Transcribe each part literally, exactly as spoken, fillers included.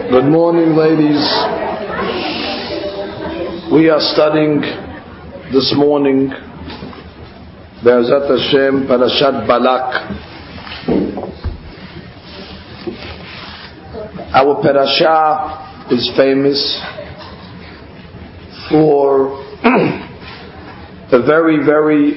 Good morning, ladies. We are studying this morning Be'ezrat Hashem Parashat Balak. Our parasha is famous for a very, very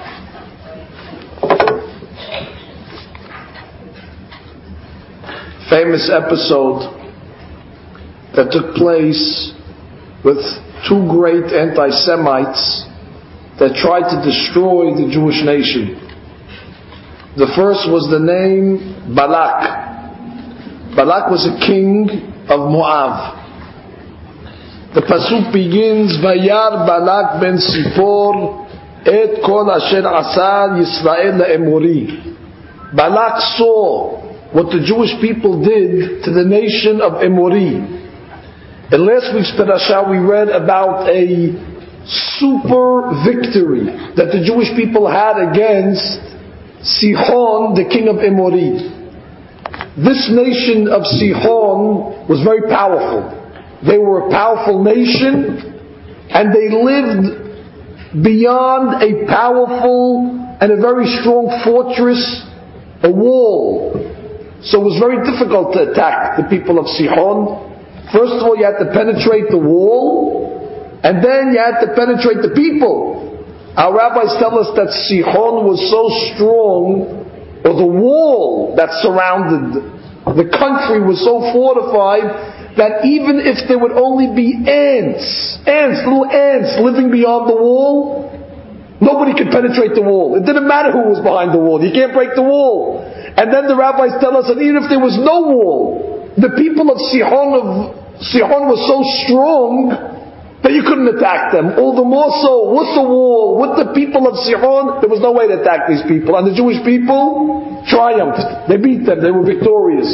famous episode that took place with two great anti-Semites that tried to destroy the Jewish nation. The first was the name Balak. Balak was a king of Moab. The pasuk begins, Vayar Balak ben Sipor et kol asher asar Yisrael le'emori. Balak saw what the Jewish people did to the nation of Emori. In last week's parasha, we read about a super victory that the Jewish people had against Sihon, the king of Emori. This nation of Sihon was very powerful. They were a powerful nation, and they lived beyond a powerful and a very strong fortress, a wall. So it was very difficult to attack the people of Sihon. First of all, you had to penetrate the wall, and then you had to penetrate the people. Our rabbis tell us that Sihon was so strong, or the wall that surrounded the country was so fortified, that even if there would only be ants, ants, little ants living beyond the wall, nobody could penetrate the wall. It didn't matter who was behind the wall. You can't break the wall. And then the rabbis tell us that even if there was no wall, the people of Sihon, of Sihon was so strong that you couldn't attack them. All the more so, with the wall, with the people of Sihon, there was no way to attack these people. And the Jewish people triumphed. They beat them. They were victorious.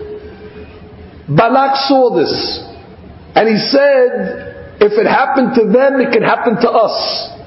Balak saw this. And he said, if it happened to them, it can happen to us.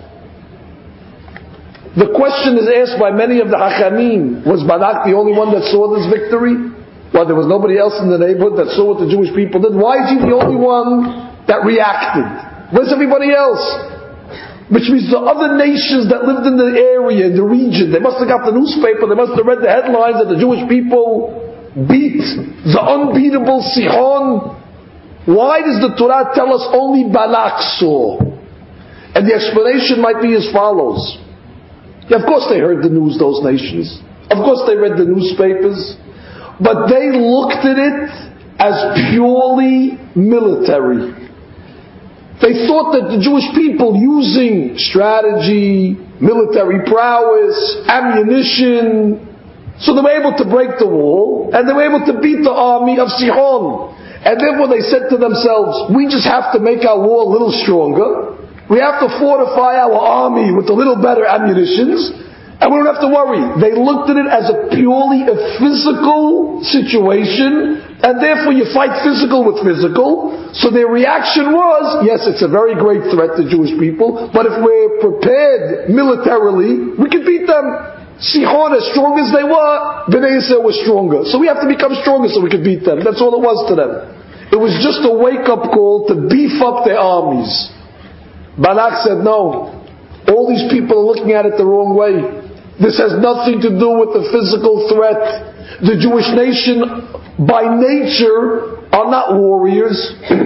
The question is asked by many of the Hachamim, was Balak the only one that saw this victory? Well, there was nobody else in the neighborhood that saw what the Jewish people did. Why is he the only one that reacted? Where's everybody else? Which means the other nations that lived in the area, in the region, they must have got the newspaper, they must have read the headlines that the Jewish people beat the unbeatable Sihon. Why does the Torah tell us only Balak saw? And the explanation might be as follows. Yeah, of course they heard the news, those nations. Of course they read the newspapers. But they looked at it as purely military. They thought that the Jewish people, using strategy, military prowess, ammunition, so they were able to break the wall, and they were able to beat the army of Sihon. And therefore they said to themselves, we just have to make our war a little stronger. We have to fortify our army with a little better ammunitions, and we don't have to worry. They looked at it as a purely a physical situation, and therefore you fight physical with physical. So their reaction was, yes, it's a very great threat to Jewish people, but if we're prepared militarily, we can beat them. Sihon, as strong as they were, Bnei Yisrael was stronger. So we have to become stronger so we can beat them. That's all it was to them. It was just a wake-up call to beef up their armies. Balak said, no, all these people are looking at it the wrong way. This has nothing to do with the physical threat. The Jewish nation, by nature, are not warriors.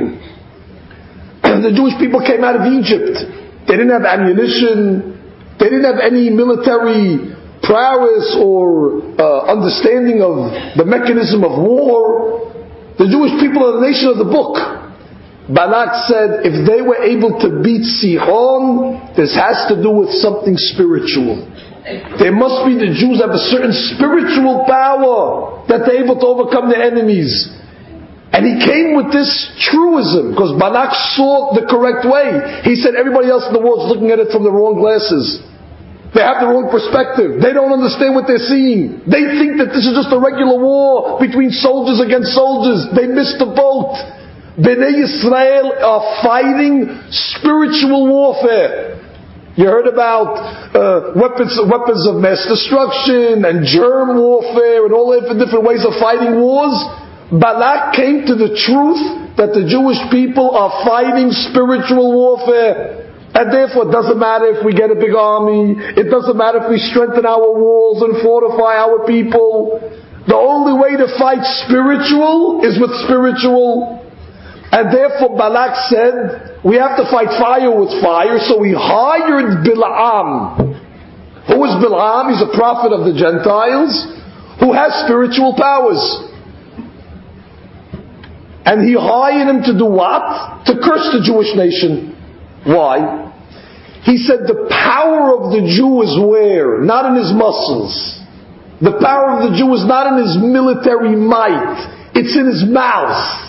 The Jewish people came out of Egypt. They didn't have ammunition. They didn't have any military prowess or uh, understanding of the mechanism of war. The Jewish people are the nation of the book. Balak said, if they were able to beat Sihon, this has to do with something spiritual. There must be the Jews have a certain spiritual power that they're able to overcome their enemies. And he came with this truism, because Balak saw the correct way. He said everybody else in the world is looking at it from the wrong glasses. They have the wrong perspective. They don't understand what they're seeing. They think that this is just a regular war between soldiers against soldiers. They missed the boat. Bnei Yisrael are fighting spiritual warfare. You heard about uh, weapons, weapons of mass destruction and germ warfare and all different different ways of fighting wars. Balak came to the truth that the Jewish people are fighting spiritual warfare. And therefore it doesn't matter if we get a big army, it doesn't matter if we strengthen our walls and fortify our people. The only way to fight spiritual is with spiritual. And therefore Balak said, we have to fight fire with fire, so he hired Bilam. Who is Bilam? He's a prophet of the Gentiles who has spiritual powers. And he hired him to do what? To curse the Jewish nation. Why? He said the power of the Jew is where? Not in his muscles. The power of the Jew is not in his military might. It's in his mouth.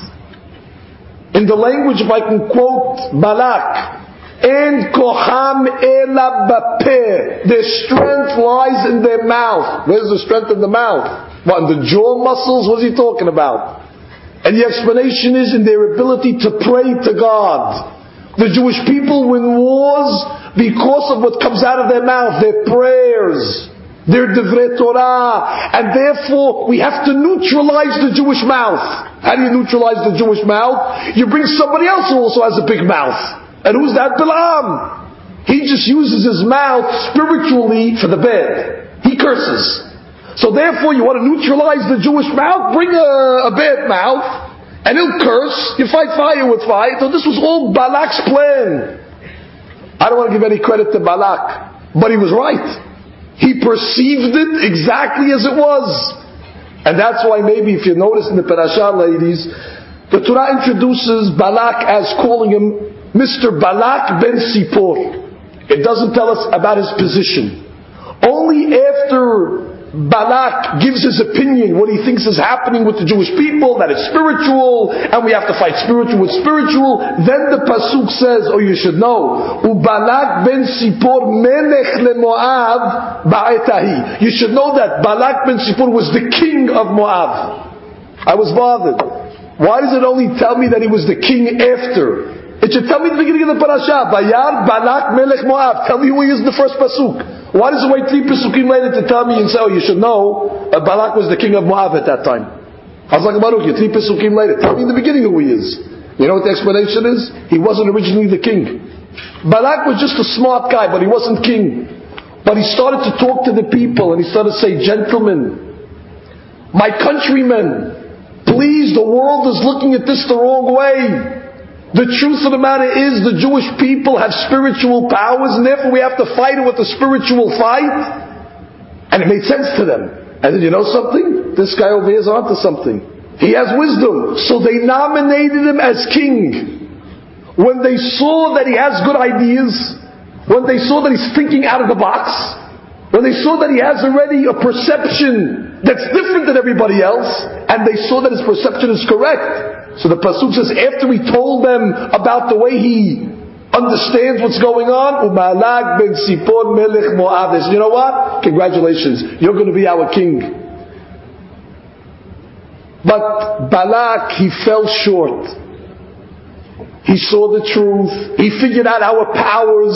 In the language, if I can quote Balak, En kocham ela bapeh. Their strength lies in their mouth. Where's the strength in the mouth? What, in the jaw muscles? What's he talking about? And the explanation is in their ability to pray to God. The Jewish people win wars because of what comes out of their mouth, their prayers, their divrei Torah, and therefore we have to neutralize the Jewish mouth. How do you neutralize the Jewish mouth? You bring somebody else who also has a big mouth. And who's that? Bilam. He just uses his mouth spiritually for the bad. He curses. So therefore you want to neutralize the Jewish mouth, bring a, a bad mouth, and he'll curse. You fight fire with fire. So this was all Balak's plan. I don't want to give any credit to Balak, but he was right. He perceived it exactly as it was. And that's why maybe if you notice in the parasha, ladies, the Torah introduces Balak as calling him Mister Balak ben Sipor. It doesn't tell us about his position. Only after Balak gives his opinion, what he thinks is happening with the Jewish people, that it's spiritual, and we have to fight spiritual with spiritual, then the pasuk says, oh, you should know, Ubalak ben Sipor melech leMoav ba'etahi. You should know that Balak ben Sipor was the king of Moab. I was bothered. Why does it only tell me that he was the king after? It should tell me at the beginning of the parasha, Bayar Balak melech Moab. Tell me who he is in the first pasuk. Why does it wait three pasukim later to tell me and say, oh, you should know uh, Balak was the king of Moab at that time? I was like, Baruch, three pasukim later. Tell me in the beginning who he is. You know what the explanation is? He wasn't originally the king. Balak was just a smart guy, but he wasn't king. But he started to talk to the people and he started to say, gentlemen, my countrymen, please, the world is looking at this the wrong way. The truth of the matter is the Jewish people have spiritual powers and therefore we have to fight it with a spiritual fight. And it made sense to them. And then you know something? This guy over here is onto something. He has wisdom. So they nominated him as king. When they saw that he has good ideas, when they saw that he's thinking out of the box, when they saw that he has already a perception that's different than everybody else, and they saw that his perception is correct, so the pasuk says, after he told them about the way he understands what's going on, Ubalak ben Sipor melech Moab. You know what? Congratulations, you're going to be our king. But Balak, he fell short. He saw the truth. He figured out our powers.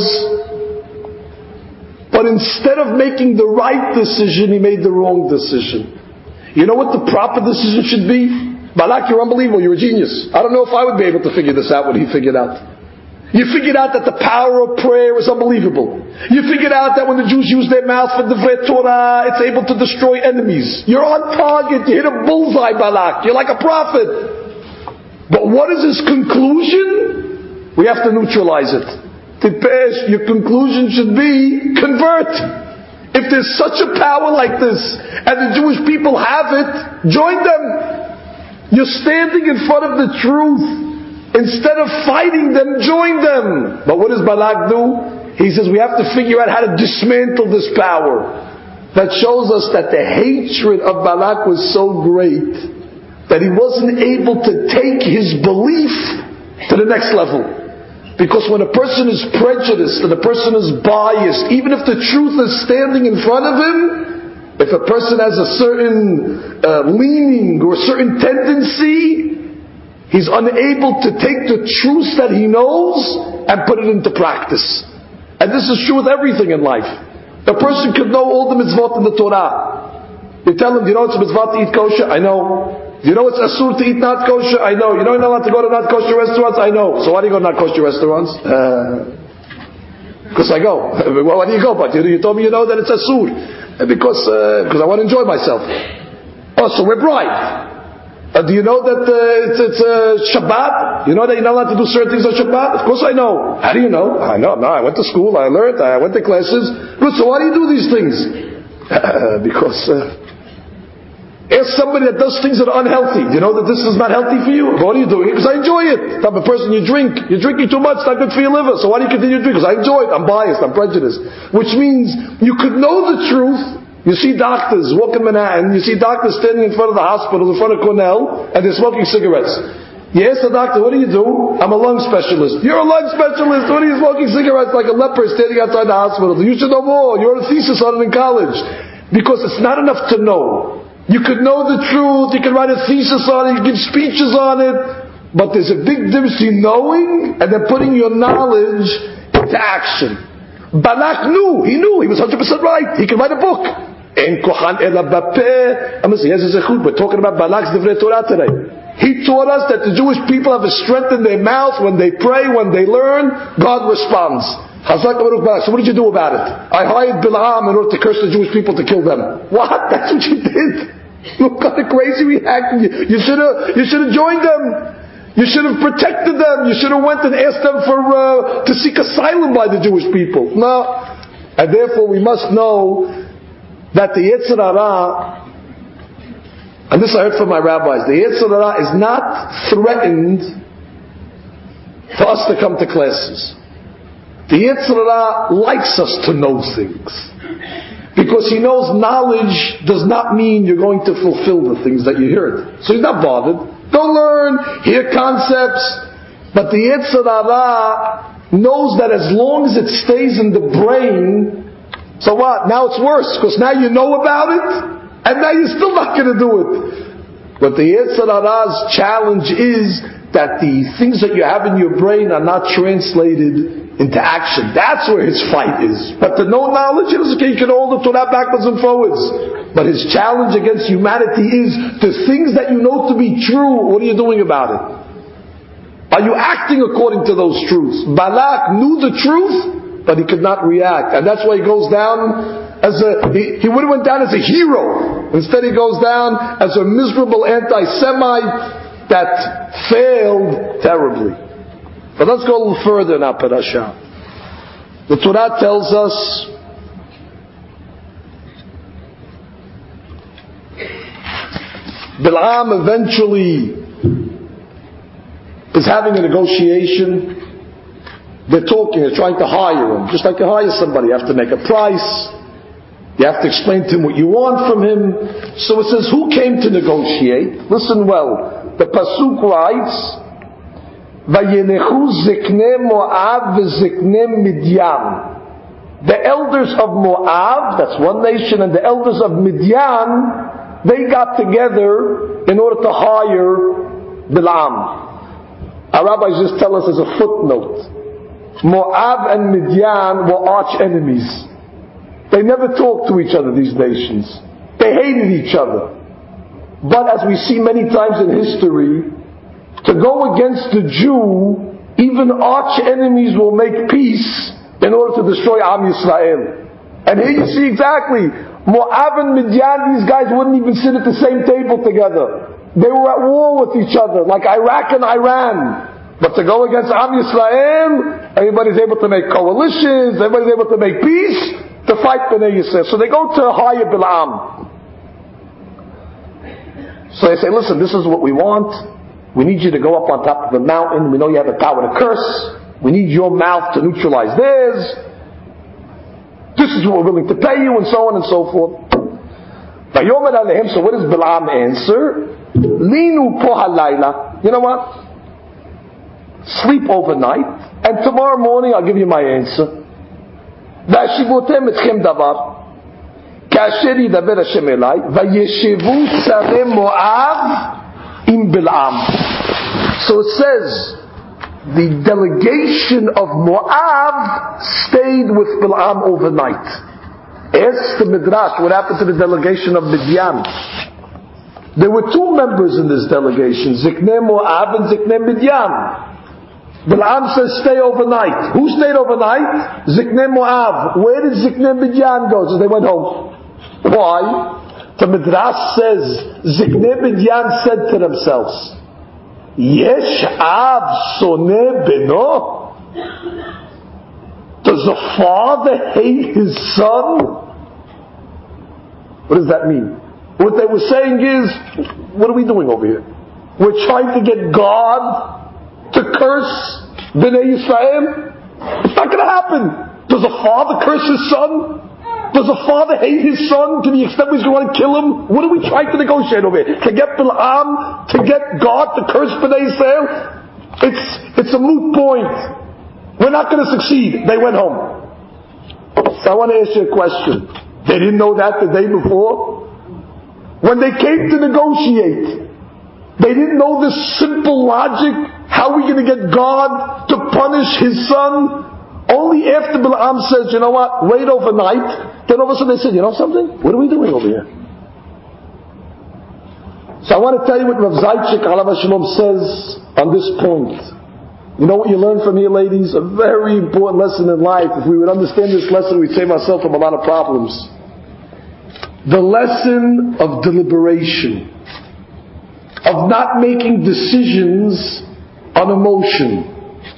But instead of making the right decision, he made the wrong decision. You know what the proper decision should be? Balak, you're unbelievable, you're a genius. I don't know if I would be able to figure this out, what he figured out. You figured out that the power of prayer is unbelievable. You figured out that when the Jews use their mouth for the divrei Torah, it's able to destroy enemies. You're on target, you hit a bullseye, Balak. You're like a prophet. But what is his conclusion? We have to neutralize it. Tipesh, your conclusion should be, convert. If there's such a power like this, and the Jewish people have it, join them. You're standing in front of the truth. Instead of fighting them, join them. But what does Balak do? He says we have to figure out how to dismantle this power. That shows us that the hatred of Balak was so great that he wasn't able to take his belief to the next level. Because when a person is prejudiced and a person is biased, even if the truth is standing in front of him, if a person has a certain uh, leaning or a certain tendency, he's unable to take the truths that he knows and put it into practice. And this is true with everything in life. A person could know all the mitzvot in the Torah. You tell him, do you know it's a mitzvah to eat kosher? I know. Do You know it's asur to eat not kosher? I know. You know you're not allowed to go to not kosher restaurants? I know. So why do you go to not kosher restaurants? Because uh, I go. Well, why do you go? But you, you told me you know that it's asur. Because uh, because I want to enjoy myself. Oh, so we're bribed. Uh, do you know that uh, it's, it's uh, Shabbat? You know that you're not allowed to do certain things on Shabbat? Of course I know. How do you know? I know. No, I went to school. I learned. I went to classes. Good. So why do you do these things? Uh, because... Uh, Ask somebody that does things that are unhealthy. Do you know that this is not healthy for you? What are you doing? Because I enjoy it. Type of person you drink. You're drinking too much. It's not good for your liver. So why do you continue to drink? Because I enjoy it. I'm biased. I'm prejudiced. Which means you could know the truth. You see doctors walk in Manhattan. You see doctors standing in front of the hospital, in front of Cornell, and they're smoking cigarettes. You ask the doctor, what do you do? I'm a lung specialist. You're a lung specialist. What are you smoking cigarettes like a leper standing outside the hospital? You should know more. You wrote a thesis on it in college. Because it's not enough to know. You could know the truth, you could write a thesis on it, you could give speeches on it, but there's a big difference between knowing and then putting your knowledge into action. Balak knew, he knew, he was one hundred percent right, he could write a book. En kohan ela bapeh. I'm saying, we're talking about Balak's Divrei Torah today. He taught us that the Jewish people have a strength in their mouth when they pray, when they learn, God responds. So what did you do about it? I hired Bilam in order to curse the Jewish people to kill them. What? That's what you did? What kind of crazy reaction? You should have, you should have joined them. You should have protected them. You should have went and asked them for, uh, to seek asylum by the Jewish people. No. And therefore we must know that the Yetzer Hara, and this I heard from my rabbis, the Yetzer Hara is not threatened for us to come to classes. The Yetzer Hara likes us to know things. Because he knows knowledge does not mean you're going to fulfill the things that you heard. So he's not bothered. Go learn, hear concepts. But the Yetzer Hara knows that as long as it stays in the brain, so what? Now it's worse, because now you know about it, and now you're still not going to do it. But the Yetzer Hara's challenge is that the things that you have in your brain are not translated into action. That's where his fight is. But to know knowledge, he can hold the Torah backwards and forwards. But his challenge against humanity is the things that you know to be true, what are you doing about it? Are you acting according to those truths? Balak knew the truth, but he could not react. And that's why he goes down as a, he, he would have went down as a hero. Instead he goes down as a miserable anti-Semite that failed terribly. But let's go a little further in our parasha. The Torah tells us Bilam eventually is having a negotiation. They're talking, they're trying to hire him. Just like you hire somebody, you have to make a price. You have to explain to him what you want from him. So it says, who came to negotiate? Listen well. The Pasuk writes, Vayenechu zikne Moab v'zikne Midian. The elders of Moab, that's one nation, and the elders of Midian, they got together in order to hire Bilam. Our rabbis just tell us as a footnote, Moab and Midian were arch enemies. They never talked to each other, these nations. They hated each other. But as we see many times in history, to go against the Jew, even arch enemies will make peace in order to destroy Am Yisrael. And here you see exactly, Moab and Midian, these guys wouldn't even sit at the same table together. They were at war with each other, like Iraq and Iran. But to go against Am Yisrael, everybody's able to make coalitions, everybody's able to make peace, to fight Bnei Yisrael. So they go to hire Bilam. So they say, listen, this is what we want. We need you to go up on top of the mountain. We know you have the power to curse. We need your mouth to neutralize theirs. This is what we're willing to pay you, and so on and so forth. So what does Bilam answer? Linu po halayla. You know what? Sleep overnight, and tomorrow morning I'll give you my answer. V'ashivotem etchem davar. Kasher yidaber Hashem elai, vayeshevu tzarei Moab in Bilam. So it says, the delegation of Moab stayed with Bilam overnight. Ask the Midrash what happened to the delegation of Midian. There were two members in this delegation, Ziknei Moab and Ziknei Midian. Balaam says stay overnight. Who stayed overnight? Ziknei Moab. Where did Ziknei Midian go? So they went home. Why? The Midrash says, Ziknei Midian said to themselves, Yesh Av Soneh Beno? Does the father hate his son? What does that mean? What they were saying is, what are we doing over here? We're trying to get God to curse Bnei Yisrael? It's not going to happen. Does a father curse his son? Does a father hate his son to the extent he's going to kill him? What are we trying to negotiate over here? To get Balaam, to get God to curse Bnei Yisrael? It's, it's a moot point. We're not going to succeed. They went home. So I want to ask you a question. They didn't know that the day before? When they came to negotiate, they didn't know this simple logic. How are we going to get God to punish his son? Only after Balaam says, you know what, wait overnight, then all of a sudden they said, you know something? What are we doing over here? So I want to tell you what Rav Zaychik Alav Shalom says on this point. You know what you learn from here, ladies? A very important lesson in life. If we would understand this lesson, we'd save ourselves from a lot of problems. The lesson of deliberation, of not making decisions on emotion.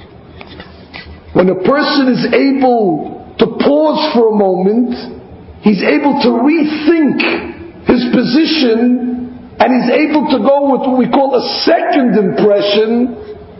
When a person is able to pause for a moment, he's able to rethink his position, and he's able to go with what we call a second impression.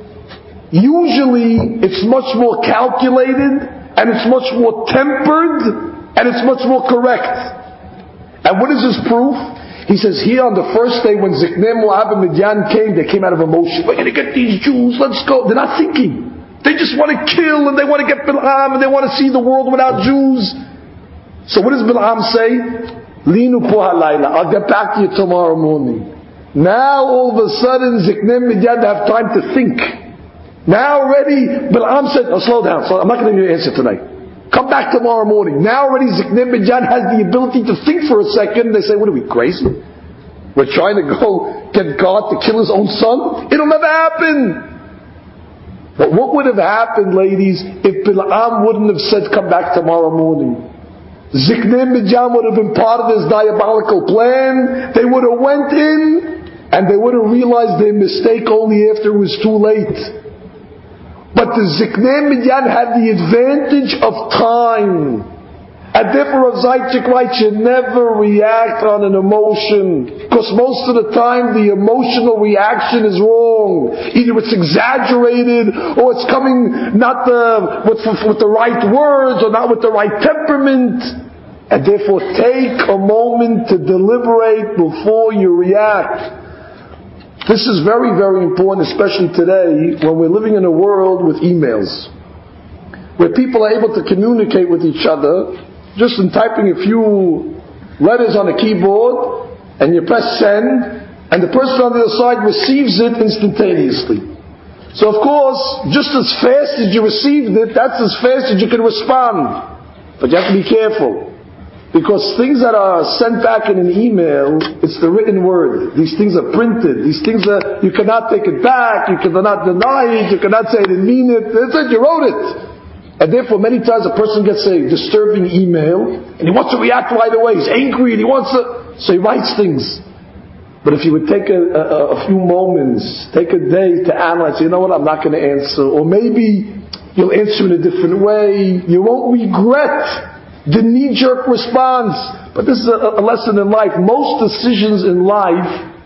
Usually it's much more calculated, and it's much more tempered, and it's much more correct. And what is his proof? He says here on the first day when Ziknei Moab and Midian came, they came out of emotion. We're going to get these Jews, let's go. They're not thinking. They just want to kill, and they want to get Balaam, and they want to see the world without Jews. So what does Balaam say? Linu po halayla, I'll get back to you tomorrow morning. Now all of a sudden Ziknei Midian have time to think. Now already Balaam said, oh slow down, so I'm not going to give you an answer tonight. Come back tomorrow morning. Now already Ziknei Midian has the ability to think for a second. They say, what are we, crazy? We're trying to go get God to kill his own son? It'll never happen. But what would have happened, ladies, if Balaam wouldn't have said, come back tomorrow morning? Ziknei Midian would have been part of this diabolical plan. They would have went in, and they would have realized their mistake only after it was too late. But the Ziknei Midian had the advantage of time. And therefore Rav Zaychik writes, you never react on an emotion. Because most of the time the emotional reaction is wrong. Either it's exaggerated, or it's coming not the, with, with the right words, or not with the right temperament. And therefore take a moment to deliberate before you react. This is very, very important, especially today, when we're living in a world with emails. Where people are able to communicate with each other just in typing a few letters on a keyboard, and you press send, and the person on the other side receives it instantaneously. So of course, just as fast as you received it, that's as fast as you can respond. But you have to be careful. Because things that are sent back in an email, it's the written word. These things are printed. These things are, you cannot take it back, you cannot deny it, you cannot say I didn't mean it. That's it, you wrote it. And therefore many times a person gets a disturbing email, and he wants to react right away. He's angry, and he wants to, so he writes things. But if you would take a, a, a few moments, take a day to analyze, you know what, I'm not going to answer. Or maybe you'll answer in a different way. You won't regret the knee-jerk response. But this is a, a lesson in life. Most decisions in life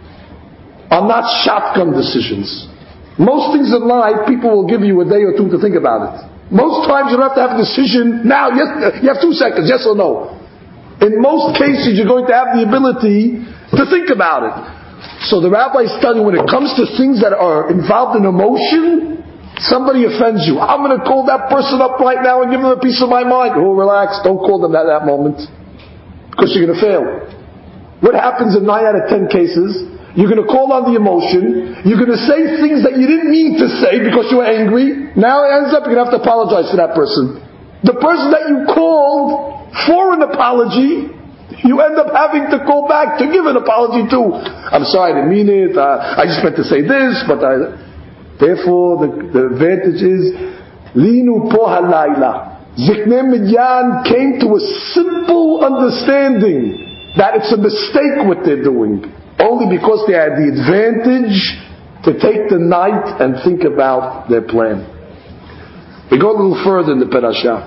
are not shotgun decisions. Most things in life, people will give you a day or two to think about it. Most times you don't have to have a decision now. Yes, you have two seconds, yes or no. In most cases, you're going to have the ability to think about it. So the rabbi is telling you, when it comes to things that are involved in emotion, somebody offends you. I'm going to call that person up right now and give them a piece of my mind. Oh, relax. Don't call them at that moment, because you're going to fail. What happens in nine out of ten cases? You're going to call on the emotion. You're going to say things that you didn't mean to say because you were angry. Now it ends up you're going to have to apologize to that person. The person that you called for an apology You end up having to call back to give an apology too. I'm sorry, I didn't mean it. Uh, I just meant to say this, but I... Therefore, the, the advantage is, Linu po halayla. Ziknei Midyan came to a simple understanding that it's a mistake what they're doing. Only because they had the advantage to take the night and think about their plan. We go a little further in the parasha.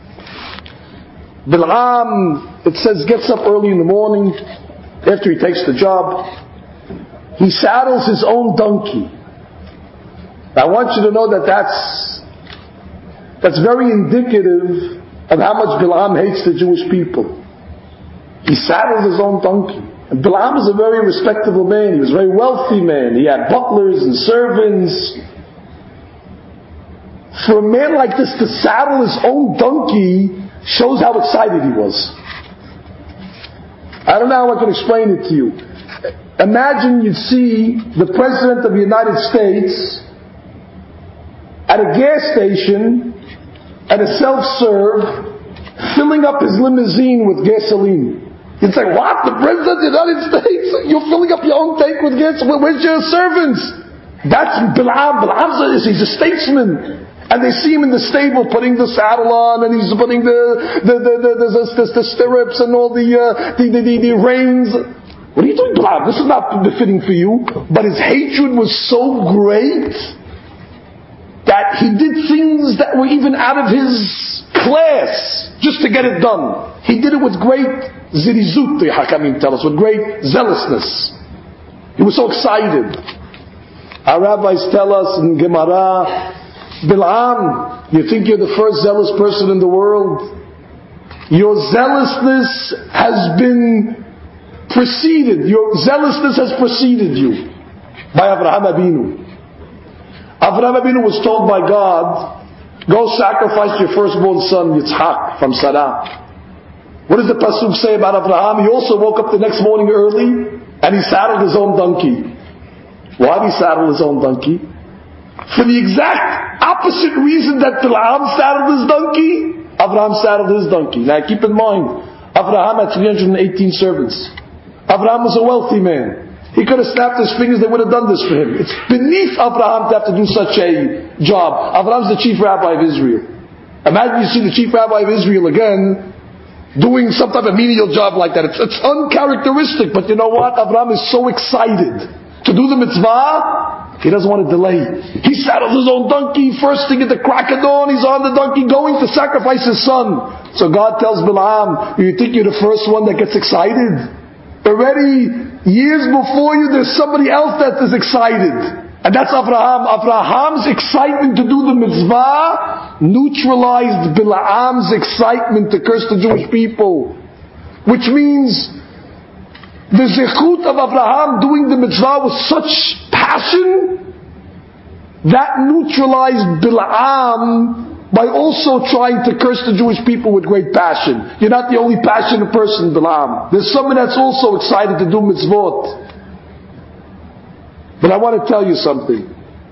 Bil'am, it says, gets up early in the morning, after he takes the job. He saddles his own donkey. Now, I want you to know that that's, that's very indicative of how much Bil'am hates the Jewish people. He saddles his own donkey. And Bil'am was a very respectable man. He was a very wealthy man. He had butlers and servants. For a man like this to saddle his own donkey shows how excited he was. I don't know how I can explain it to you. Imagine you'd see the President of the United States at a gas station, at a self-serve, filling up his limousine with gasoline. You'd say, what? The President of the United States? You're filling up your own tank with gas? Where's your servants? That's Bil'am. Bil'am is, he's a statesman. And they see him in the stable putting the saddle on, and he's putting the the the the, the, the, the stirrups and all the, uh, the, the, the the reins. What are you doing, Bil'am? This is not befitting for you. But his hatred was so great that he did things that were even out of his class just to get it done. He did it with great zirizut, the Hakamim tell us, with great zealousness. He was so excited. Our rabbis tell us in Gemara, Bil'am, you think you're the first zealous person in the world? Your zealousness has been preceded, your zealousness has preceded you by Avraham Avinu. Avraham Avinu was told by God, go sacrifice your firstborn son Yitzhak from Sarah. What does the pasuk say about Avraham? He also woke up the next morning early and he saddled his own donkey. Why did he saddle his own donkey? For the exact opposite reason that Bil'am saddled his donkey, Avraham saddled his donkey. Now keep in mind, Avraham had three hundred eighteen servants. Avraham was a wealthy man. He could have snapped his fingers, they would have done this for him. It's beneath Avraham to have to do such a job. Avraham's the chief rabbi of Israel. Imagine you see the chief rabbi of Israel again doing some type of menial job like that. It's, it's uncharacteristic, but you know what? Avraham is so excited to do the mitzvah, he doesn't want to delay. He saddles his own donkey, first thing at the crack of dawn, he's on the donkey going to sacrifice his son. So God tells Bil'am, you think you're the first one that gets excited? Already, years before you, there's somebody else that is excited. And that's Avraham. Avraham's excitement to do the mitzvah neutralized Bil'am's excitement to curse the Jewish people. Which means, the zechut of Avraham doing the mitzvah with such passion, that neutralized Bil'am by also trying to curse the Jewish people with great passion. You're not the only passionate person, Bil'am. There's someone that's also excited to do mitzvot. But I want to tell you something.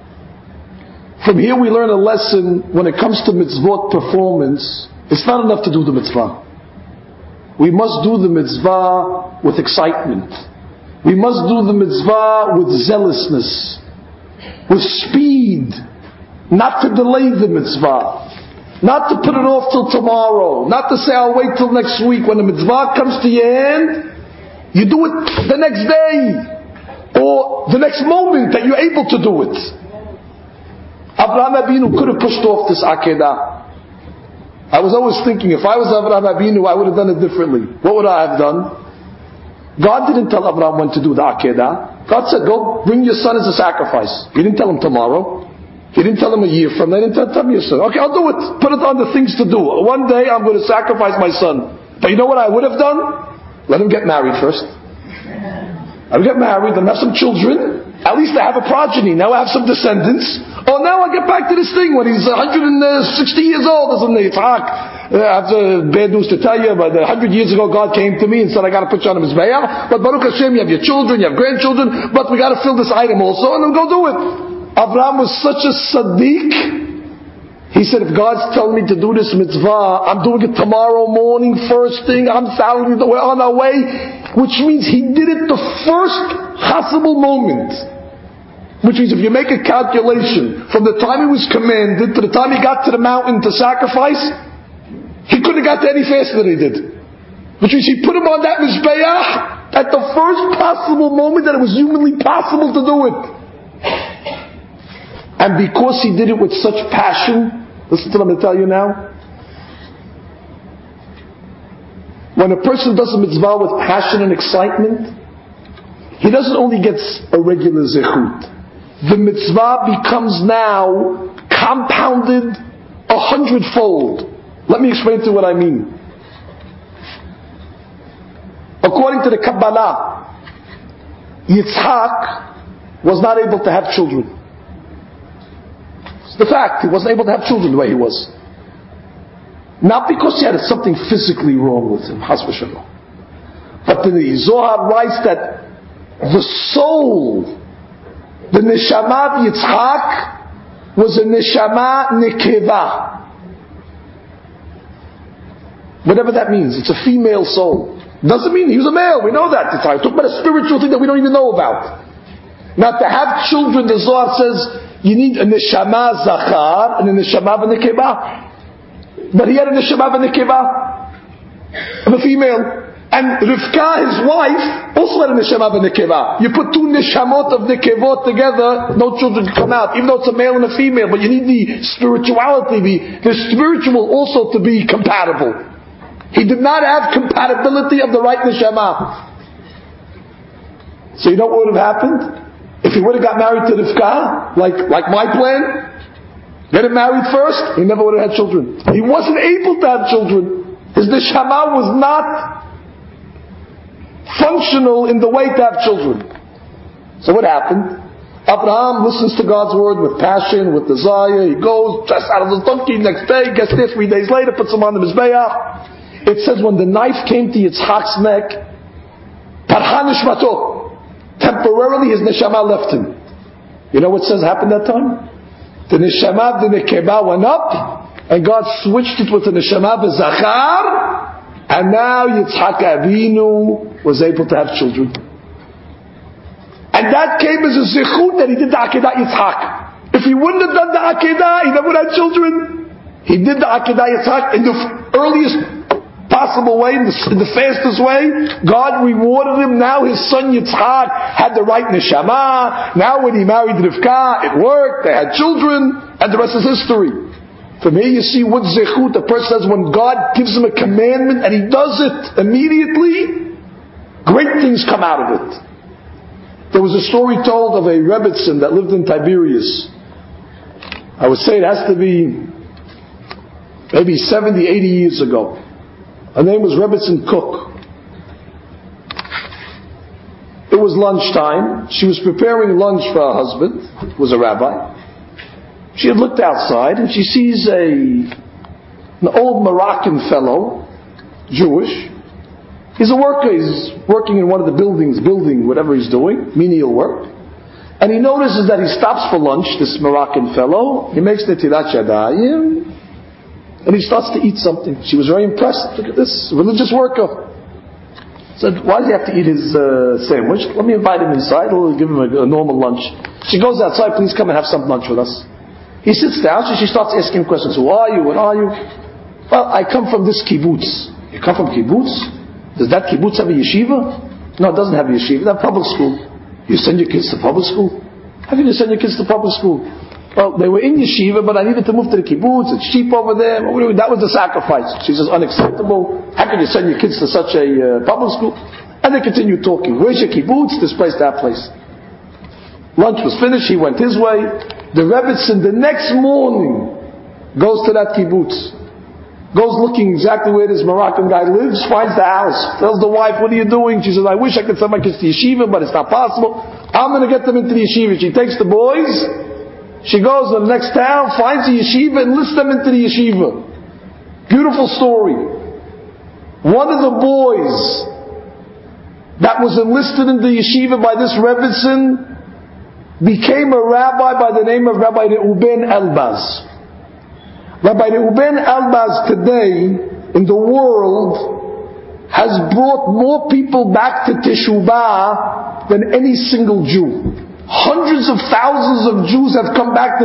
From here we learn a lesson when it comes to mitzvot performance. It's not enough to do the mitzvah. We must do the mitzvah with excitement. We must do the mitzvah with zealousness, with speed, not to delay the mitzvah, not to put it off till tomorrow, not to say I'll wait till next week. When the mitzvah comes to your hand, you do it the next day, or the next moment that you're able to do it. Avraham Avinu could have pushed off this Akedah. I was always thinking, if I was Avraham Avinu, I would have done it differently. What would I have done? God didn't tell Avraham when to do the Akedah. God said, go bring your son as a sacrifice. He didn't tell him tomorrow. He didn't tell him a year from now. He didn't tell, tell me your son. Okay, I'll do it. Put it on the things to do. One day I'm going to sacrifice my son. But you know what I would have done? Let him get married first. I'll get married, then have some children. At least I have a progeny. Now I have some descendants. Oh, now I get back to this thing when he's one hundred sixty years old, isn't he? Yitzhak. I have uh, bad news to tell you, but one hundred years ago God came to me and said, I got to put you on a mizbeach. But Baruch Hashem, you have your children, you have grandchildren, but we got to fill this item also, and then go do it. Avraham was such a tzaddik He said, if God's telling me to do this mitzvah, I'm doing it tomorrow morning, first thing, I'm sallying, we're on our way. Which means he did it the first possible moment. Which means if you make a calculation, from the time he was commanded to the time he got to the mountain to sacrifice, he couldn't have got there any faster than he did. Which means he put him on that mizbeach at the first possible moment that it was humanly possible to do it. And because he did it with such passion, listen to what I'm going to tell you now. When a person does a mitzvah with passion and excitement, he doesn't only get a regular zechut. The mitzvah becomes now compounded a hundredfold. Let me explain to you what I mean. According to the Kabbalah, Yitzhak was not able to have children. It's the fact, he wasn't able to have children the way he was. Not because he had something physically wrong with him, Chas v'shalom. But the Zohar writes that the soul, the neshama of Yitzhak, was a neshama nekeva. Whatever that means, it's a female soul. Doesn't mean he was a male, we know that. It's talking about a spiritual thing that we don't even know about. Now to have children, the Zohar says, you need a neshama zachar and a neshama v'nekeva. But he had a neshama v'nekeva of a female. And Rivka, his wife, also had a neshama v'nekeva. You put two neshamot of nekevot together, no children can come out, even though it's a male and a female. But you need the spirituality, the, the spiritual also to be compatible. He did not have compatibility of the right neshama. So you know what would have happened? If he would have got married to Rivka, like, like my plan, get him married first, he never would have had children. He wasn't able to have children. His neshama was not functional in the way to have children. So what happened? Abraham listens to God's word with passion, with desire. He goes, dressed out of his donkey, next day, gets there three days later, puts him on the mizbeach. It says when the knife came to Yitzhak's neck, parha nishmato, temporarily his neshama left him. You know what says happened that time? The neshama of the nekeba went up, and God switched it with the neshama of zachar, and now Yitzhak Avinu was able to have children. And that came as a zichut that he did the Akedah Yitzhak. If he wouldn't have done the Akedah, he never would have had children. He did the Akedah Yitzhak in the earliest possible way, in the, in the fastest way. God rewarded him. Now his son Yitzhak had the right neshama. Now when he married Rivka, it worked. They had children, and the rest is history. From here you see what zechut the person says when God gives him a commandment and he does it immediately. Great things come out of it. There was a story told of a Rebbitzin that lived in Tiberias. I would say it has to be maybe seventy, eighty years ago. Her name was Rebbitzin Cook. It was lunchtime. She was preparing lunch for her husband, who was a rabbi. She had looked outside and she sees a an old Moroccan fellow, Jewish. He's a worker. He's working in one of the buildings, building whatever he's doing, menial work. And he notices that he stops for lunch, this Moroccan fellow. He makes netilat yadayim. And he starts to eat something. She was very impressed. Look at this religious worker. Said, why does he have to eat his uh, sandwich? Let me invite him inside. We'll give him a, a normal lunch. She goes outside. Please come and have some lunch with us. He sits down. So she starts asking questions. Who are you? What are you? Well, I come from this kibbutz. You come from kibbutz? Does that kibbutz have a yeshiva? No, it doesn't have a yeshiva. They have public school. You send your kids to public school? How can you send your kids to public school? Well, they were in yeshiva, but I needed to move to the kibbutz. It's cheap over there. That was the sacrifice. She says, unacceptable. How can you send your kids to such a uh, public school? And they continued talking. Where's your kibbutz? This place, that place. Lunch was finished. He went his way. The Rebbitzin the next morning goes to that kibbutz. Goes looking exactly where this Moroccan guy lives. Finds the house. Tells the wife, what are you doing? She says, I wish I could send my kids to yeshiva, but it's not possible. I'm going to get them into the yeshiva. She takes the boys. She goes to the next town, finds a yeshiva, and enlists them into the yeshiva. Beautiful story. One of the boys that was enlisted into the yeshiva by this Rebbitzin became a rabbi by the name of Rabbi Reuben Elbaz. Rabbi Reuben Elbaz today in the world has brought more people back to Teshuvah than any single Jew. Hundreds of thousands of Jews have come back to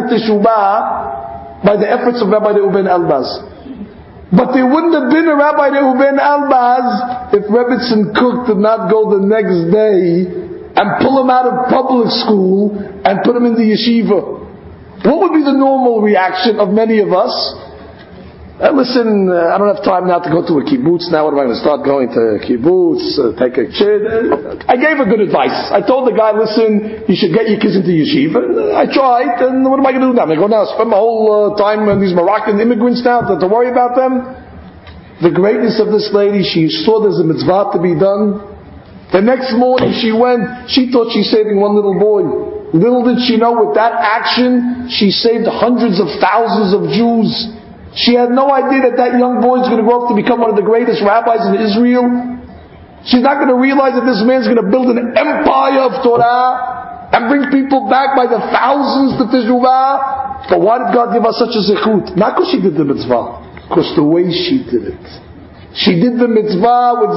Teshuvah by the efforts of Rabbi Reuben Elbaz. But there wouldn't have been a Rabbi Reuben Elbaz if Rebbetzin Kook did not go the next day and pull him out of public school and put him in the yeshiva. What would be the normal reaction of many of us? Uh, listen, uh, I don't have time now to go to a kibbutz. Now what am I going to start going to kibbutz, uh, take a kid? Uh, I gave a good advice. I told the guy, listen, you should get your kids into yeshiva. And, uh, I tried, and what am I going to do now? I'm going to go now spend my whole uh, time on these Moroccan immigrants now to, to worry about them? The greatness of this lady, she saw there's a mitzvah to be done. The next morning she went, she thought she's saving one little boy. Little did she know, with that action, she saved hundreds of thousands of Jews. She had no idea that that young boy is going to grow up to become one of the greatest rabbis in Israel. She's not going to realize that this man's going to build an empire of Torah and bring people back by the thousands to Teshuvah. But why did God give us such a zechut? Not because she did the mitzvah, because the way she did it. She did the mitzvah with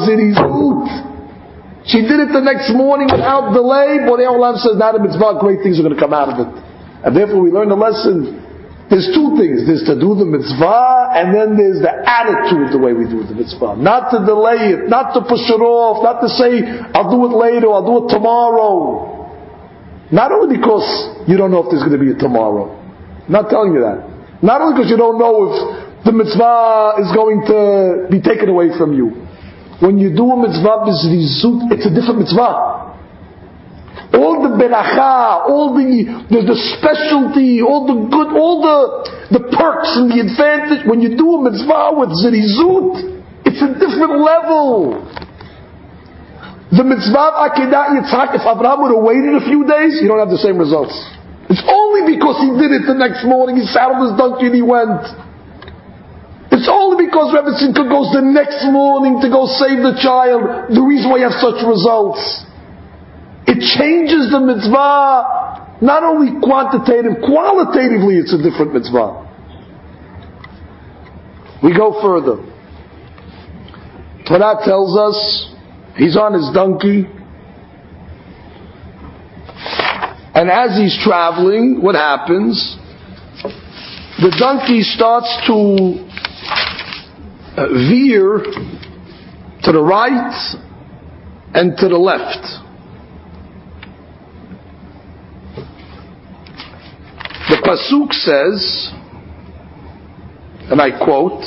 zirizut. She did it the next morning without delay. Borei Olam says, not a mitzvah, great things are going to come out of it. And therefore we learn the lesson. There's two things. There's to do the mitzvah, and then there's the attitude, the way we do the mitzvah. Not to delay it, not to push it off, not to say, I'll do it later, I'll do it tomorrow. Not only because you don't know if there's going to be a tomorrow. I'm not telling you that. Not only because you don't know if the mitzvah is going to be taken away from you. When you do a mitzvah b'zrizut, it's a different mitzvah. All the beracha, all the, the the specialty, all the good, all the the perks and the advantage. When you do a mitzvah with zirizut, it's a different level. The mitzvah of Akedat Yitzhak, if Abraham would have waited a few days, you don't have the same results. It's only because he did it the next morning, he saddled his donkey and he went. It's only because Rebbe Simcha goes the next morning to go save the child, the reason why you have such results. It changes the mitzvah, not only quantitative, qualitatively it's a different mitzvah. We go further. Torah tells us, he's on his donkey, and as he's traveling, what happens? The donkey starts to uh, veer to the right and to the left. The pasuk says, and I quote,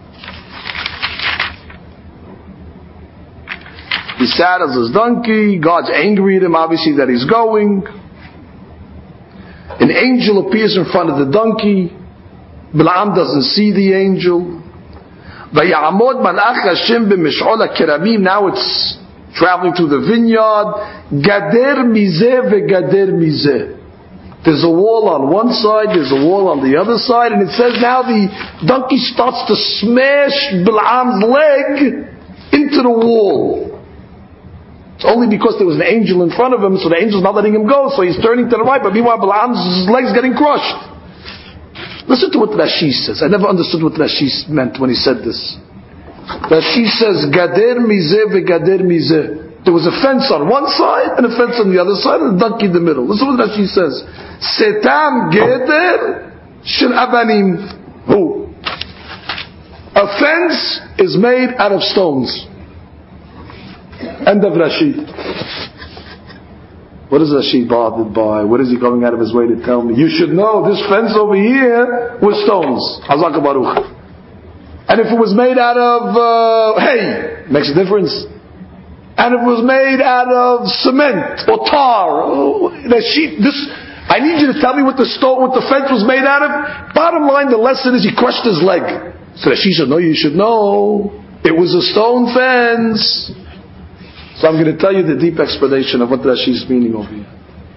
he saddles his donkey, God's angry at him, obviously, that he's going. An angel appears in front of the donkey. Balaam doesn't see the angel. Vayamod malach Hashem b'mish'ol ha'keramim. Now it's traveling through the vineyard. Gader mizeh ve'gader mizeh. There's a wall on one side, there's a wall on the other side, and it says now the donkey starts to smash Balaam's leg into the wall. It's only because there was an angel in front of him, so the angel's not letting him go, so he's turning to the right, but meanwhile Balaam's leg's getting crushed. Listen to what Rashi says. I never understood what Rashi meant when he said this. Rashi says, Gader mizeh ve'gader mizeh. There was a fence on one side and a fence on the other side and a donkey in the middle. Listen to what Rashi says. Setam geder shel abanim. Who? A fence is made out of stones. End of Rashi. What is Rashi bothered by? What is he going out of his way to tell me? You should know this fence over here was stones. Hazak Baruch. And if it was made out of uh, hay, makes a difference. And it was made out of cement or tar. Oh, Rashi, this, I need you to tell me what the stone, what the fence was made out of. Bottom line, the lesson is he crushed his leg. So Rashi said, no, you should know. It was a stone fence. So I'm going to tell you the deep explanation of what Rashi's meaning over here.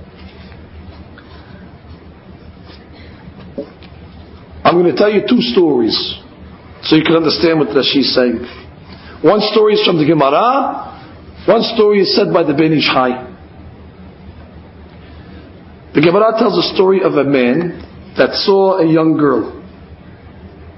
I'm going to tell you two stories so you can understand what Rashi's saying. One story is from the Gemara. One story is said by the Ben Ish Chai. The Gemara tells a story of a man that saw a young girl.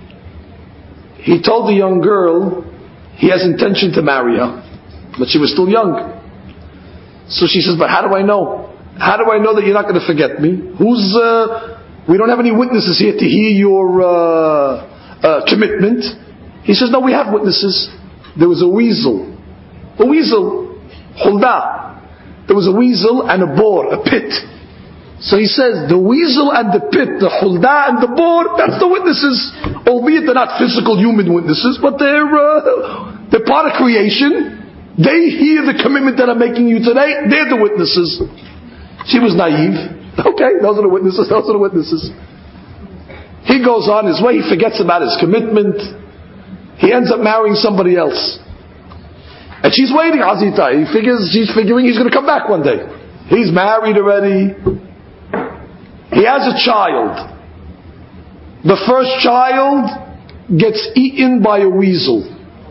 he told the young girl he has intention to marry her, but she was still young. So she says, but how do I know? How do I know that you're not going to forget me? Who's, uh, we don't have any witnesses here to hear your uh, uh, commitment. He says, no, we have witnesses. There was a weasel. A weasel. Hulda. There was a weasel and a boar, a pit. So he says, the weasel and the pit, the hulda and the boar, that's the witnesses. Albeit they're not physical human witnesses, but they're, uh, they're part of creation. They hear the commitment that I'm making you today. They're the witnesses. She was naive. Okay, those are the witnesses, those are the witnesses. He goes on his way, he forgets about his commitment. He ends up marrying somebody else. And she's waiting, Azita. He figures, she's figuring he's going to come back one day. He's married already. He has a child. The first child gets eaten by a weasel.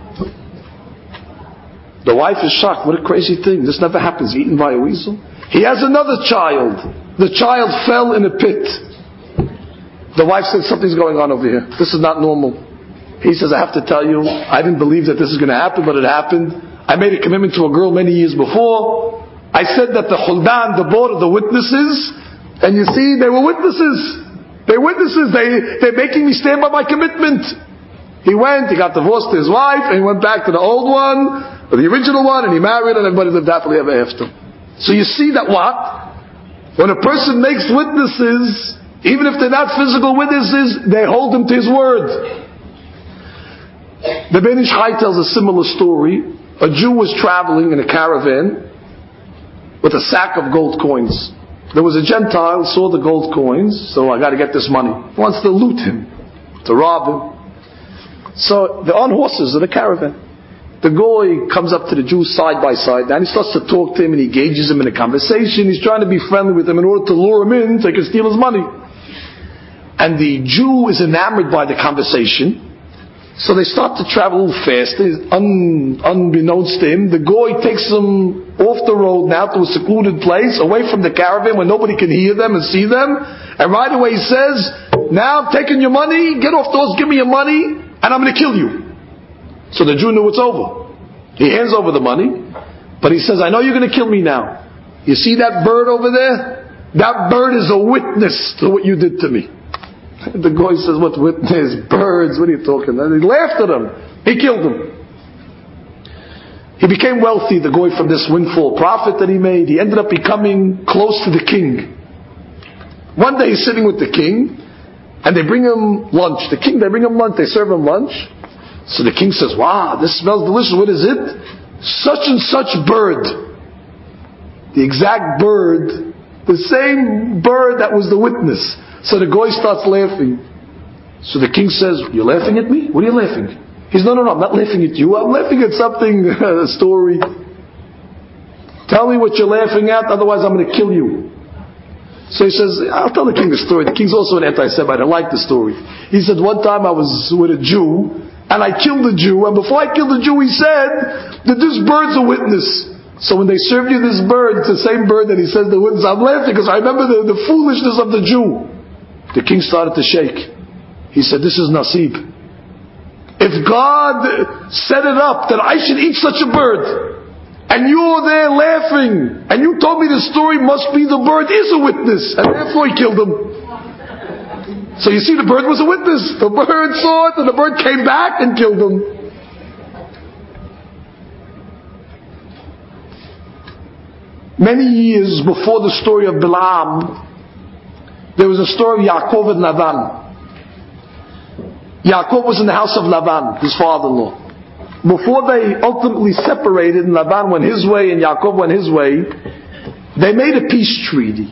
The wife is shocked. What a crazy thing. This never happens. Eaten by a weasel. He has another child. The child fell in a pit. The wife said, something's going on over here. This is not normal. He says, I have to tell you, I didn't believe that this is going to happen, but it happened. I made a commitment to a girl many years before. I said that the Hulda and the board are the witnesses. And you see, they were witnesses. They're witnesses. They, they're making me stand by my commitment. He went, he got divorced to his wife, and he went back to the old one, or the original one, and he married, and everybody lived happily ever after. So you see that what? When a person makes witnesses, even if they're not physical witnesses, they hold him to his word. The Ben Ish Chai tells a similar story. A Jew was traveling in a caravan with a sack of gold coins. There was a Gentile, saw the gold coins, so I got to get this money. He wants to loot him, to rob him. So they're on horses in a caravan. The goy comes up to the Jew side by side, and he starts to talk to him, and he engages him in a conversation. He's trying to be friendly with him in order to lure him in so he can steal his money. And the Jew is enamored by the conversation. So they start to travel a little faster. Un, unbeknownst to him, the goy takes him off the road now to a secluded place, away from the caravan where nobody can hear them and see them. And right away he says, now I'm taking your money, get off those, give me your money, and I'm going to kill you. So the Jew knew it's over. He hands over the money, but he says, I know you're going to kill me now. You see that bird over there? That bird is a witness to what you did to me. The guy says, what witness? Birds, what are you talking about? He laughed at him. He killed him. He became wealthy, the guy, from this windfall profit that he made. He ended up becoming close to the king. One day he's sitting with the king, and they bring him lunch. The king, they bring him lunch, they serve him lunch. So the king says, wow, this smells delicious. What is it? Such and such bird. The exact bird, the same bird that was the witness. So the guy starts laughing. So the king says, you're laughing at me? What are you laughing? He says, no, no, no, I'm not laughing at you. I'm laughing at something, a story. Tell me what you're laughing at, otherwise I'm going to kill you. So he says, I'll tell the king the story. The king's also an anti-Semite. I like the story. He said, one time I was with a Jew, and I killed the Jew, and before I killed the Jew, he said that this bird's a witness. So when they serve you this bird, it's the same bird that he says the witness. I'm laughing because I remember the, the foolishness of the Jew. The king started to shake. He said, this is Nasib. If God set it up that I should eat such a bird, and you're there laughing, and you told me the story, must be the bird is a witness, and therefore he killed him. So you see, the bird was a witness. The bird saw it, and the bird came back and killed him. Many years before the story of Bilam, there was a story of Yaakov and Lavan. Yaakov was in the house of Lavan, his father-in-law. Before they ultimately separated and Lavan went his way and Yaakov went his way, they made a peace treaty.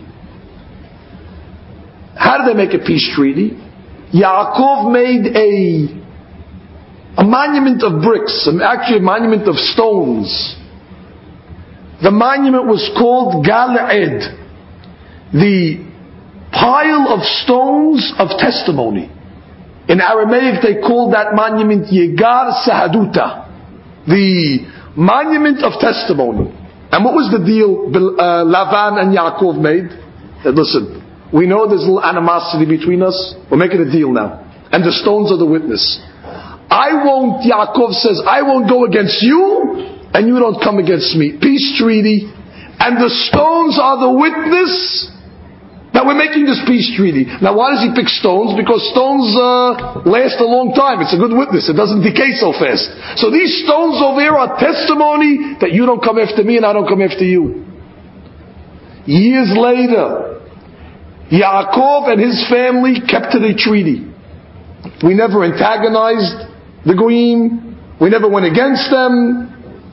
How did they make a peace treaty? Yaakov made a, a monument of bricks, actually a monument of stones. The monument was called Gal-Ed, the pile of stones of testimony. In Aramaic they called that monument Yegar Sahaduta, the monument of testimony. And what was the deal uh, Lavan and Yaakov made? That listen, we know there's a little animosity between us, we're making a deal now. And the stones are the witness. I won't, Yaakov says, I won't go against you, and you don't come against me. Peace treaty. And the stones are the witness that we're making this peace treaty. Now why does he pick stones? Because stones uh, last a long time. It's a good witness. It doesn't decay so fast. So these stones over here are testimony that you don't come after me and I don't come after you. Years later, Yaakov and his family kept to the treaty. We never antagonized the Goyim. We never went against them.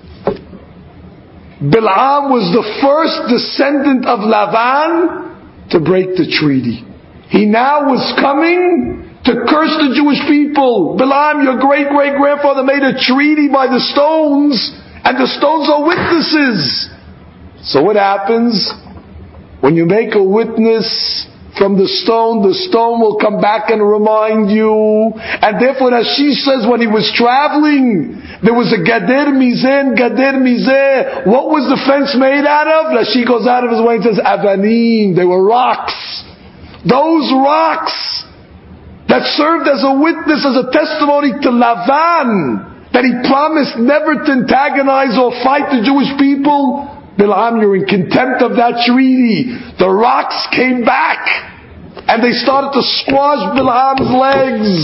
Bilam was the first descendant of Lavan to break the treaty. He now was coming to curse the Jewish people. Bilam, your great-great-grandfather made a treaty by the stones, and the stones are witnesses. So what happens? When you make a witness from the stone, the stone will come back and remind you. And therefore, as she says, when he was traveling, there was a gader mizeh, gader mizeh. What was the fence made out of? Rashi goes out of his way and says, avanim. They were rocks. Those rocks that served as a witness, as a testimony to Lavan, that he promised never to antagonize or fight the Jewish people. Bilam, you're in contempt of that treaty. The rocks came back and they started to squash Bilam's legs.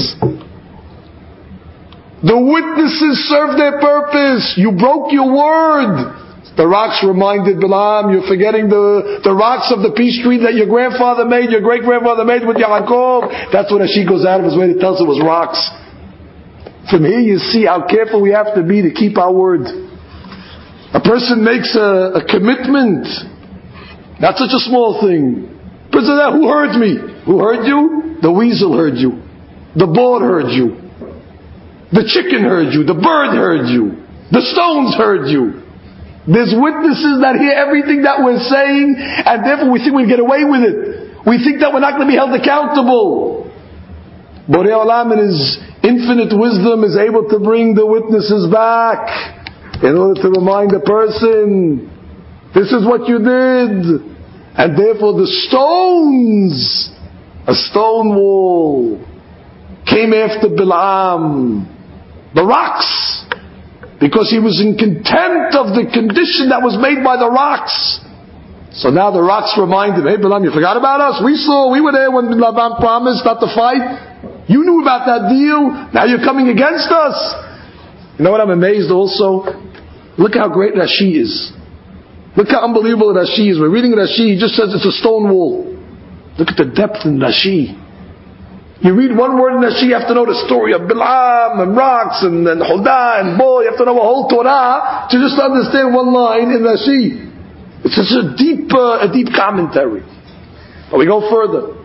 The witnesses served their purpose. You broke your word. The rocks reminded Bilam, you're forgetting the, the rocks of the peace treaty that your grandfather made, your great-grandfather made with Yaakov. That's when Rashi goes out of his way to tell us it was rocks. From here you see how careful we have to be to keep our word. A person makes a, a commitment. Not such a small thing. Person says, who heard me? Who heard you? The weasel heard you. The board heard you. The chicken heard you. The bird heard you. The stones heard you. There's witnesses that hear everything that we're saying, and therefore we think we get away with it. We think that we're not going to be held accountable. Borei Olam in His infinite wisdom is able to bring the witnesses back in order to remind the person, this is what you did. And therefore the stones, a stone wall, came after Bilam. The rocks, because he was in contempt of the condition that was made by the rocks. So now the rocks remind him, hey Bilam, you forgot about us? We saw, we were there when Laban promised not to fight. You knew about that deal. Now you're coming against us. You know what I'm amazed also? Look how great Rashi is. Look how unbelievable Rashi is. We're reading Rashi, he just says it's a stone wall. Look at the depth in Rashi. You read one word in Rashi, you have to know the story of Bilam and rocks and, and Huldah and Bo. You have to know a whole Torah to just understand one line in Rashi. It's such a deep, uh, a deep commentary. But we go further.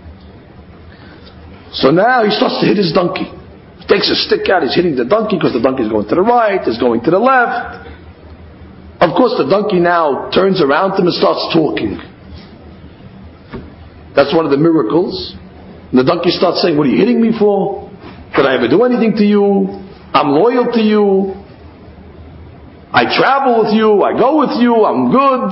So now he starts to hit his donkey. He takes a stick out, he's hitting the donkey because the donkey is going to the right, is going to the left. Of course the donkey now turns around to him and starts talking. That's one of the miracles. And the donkey starts saying, what are you hitting me for? Did I ever do anything to you? I'm loyal to you. I travel with you, I go with you, I'm good.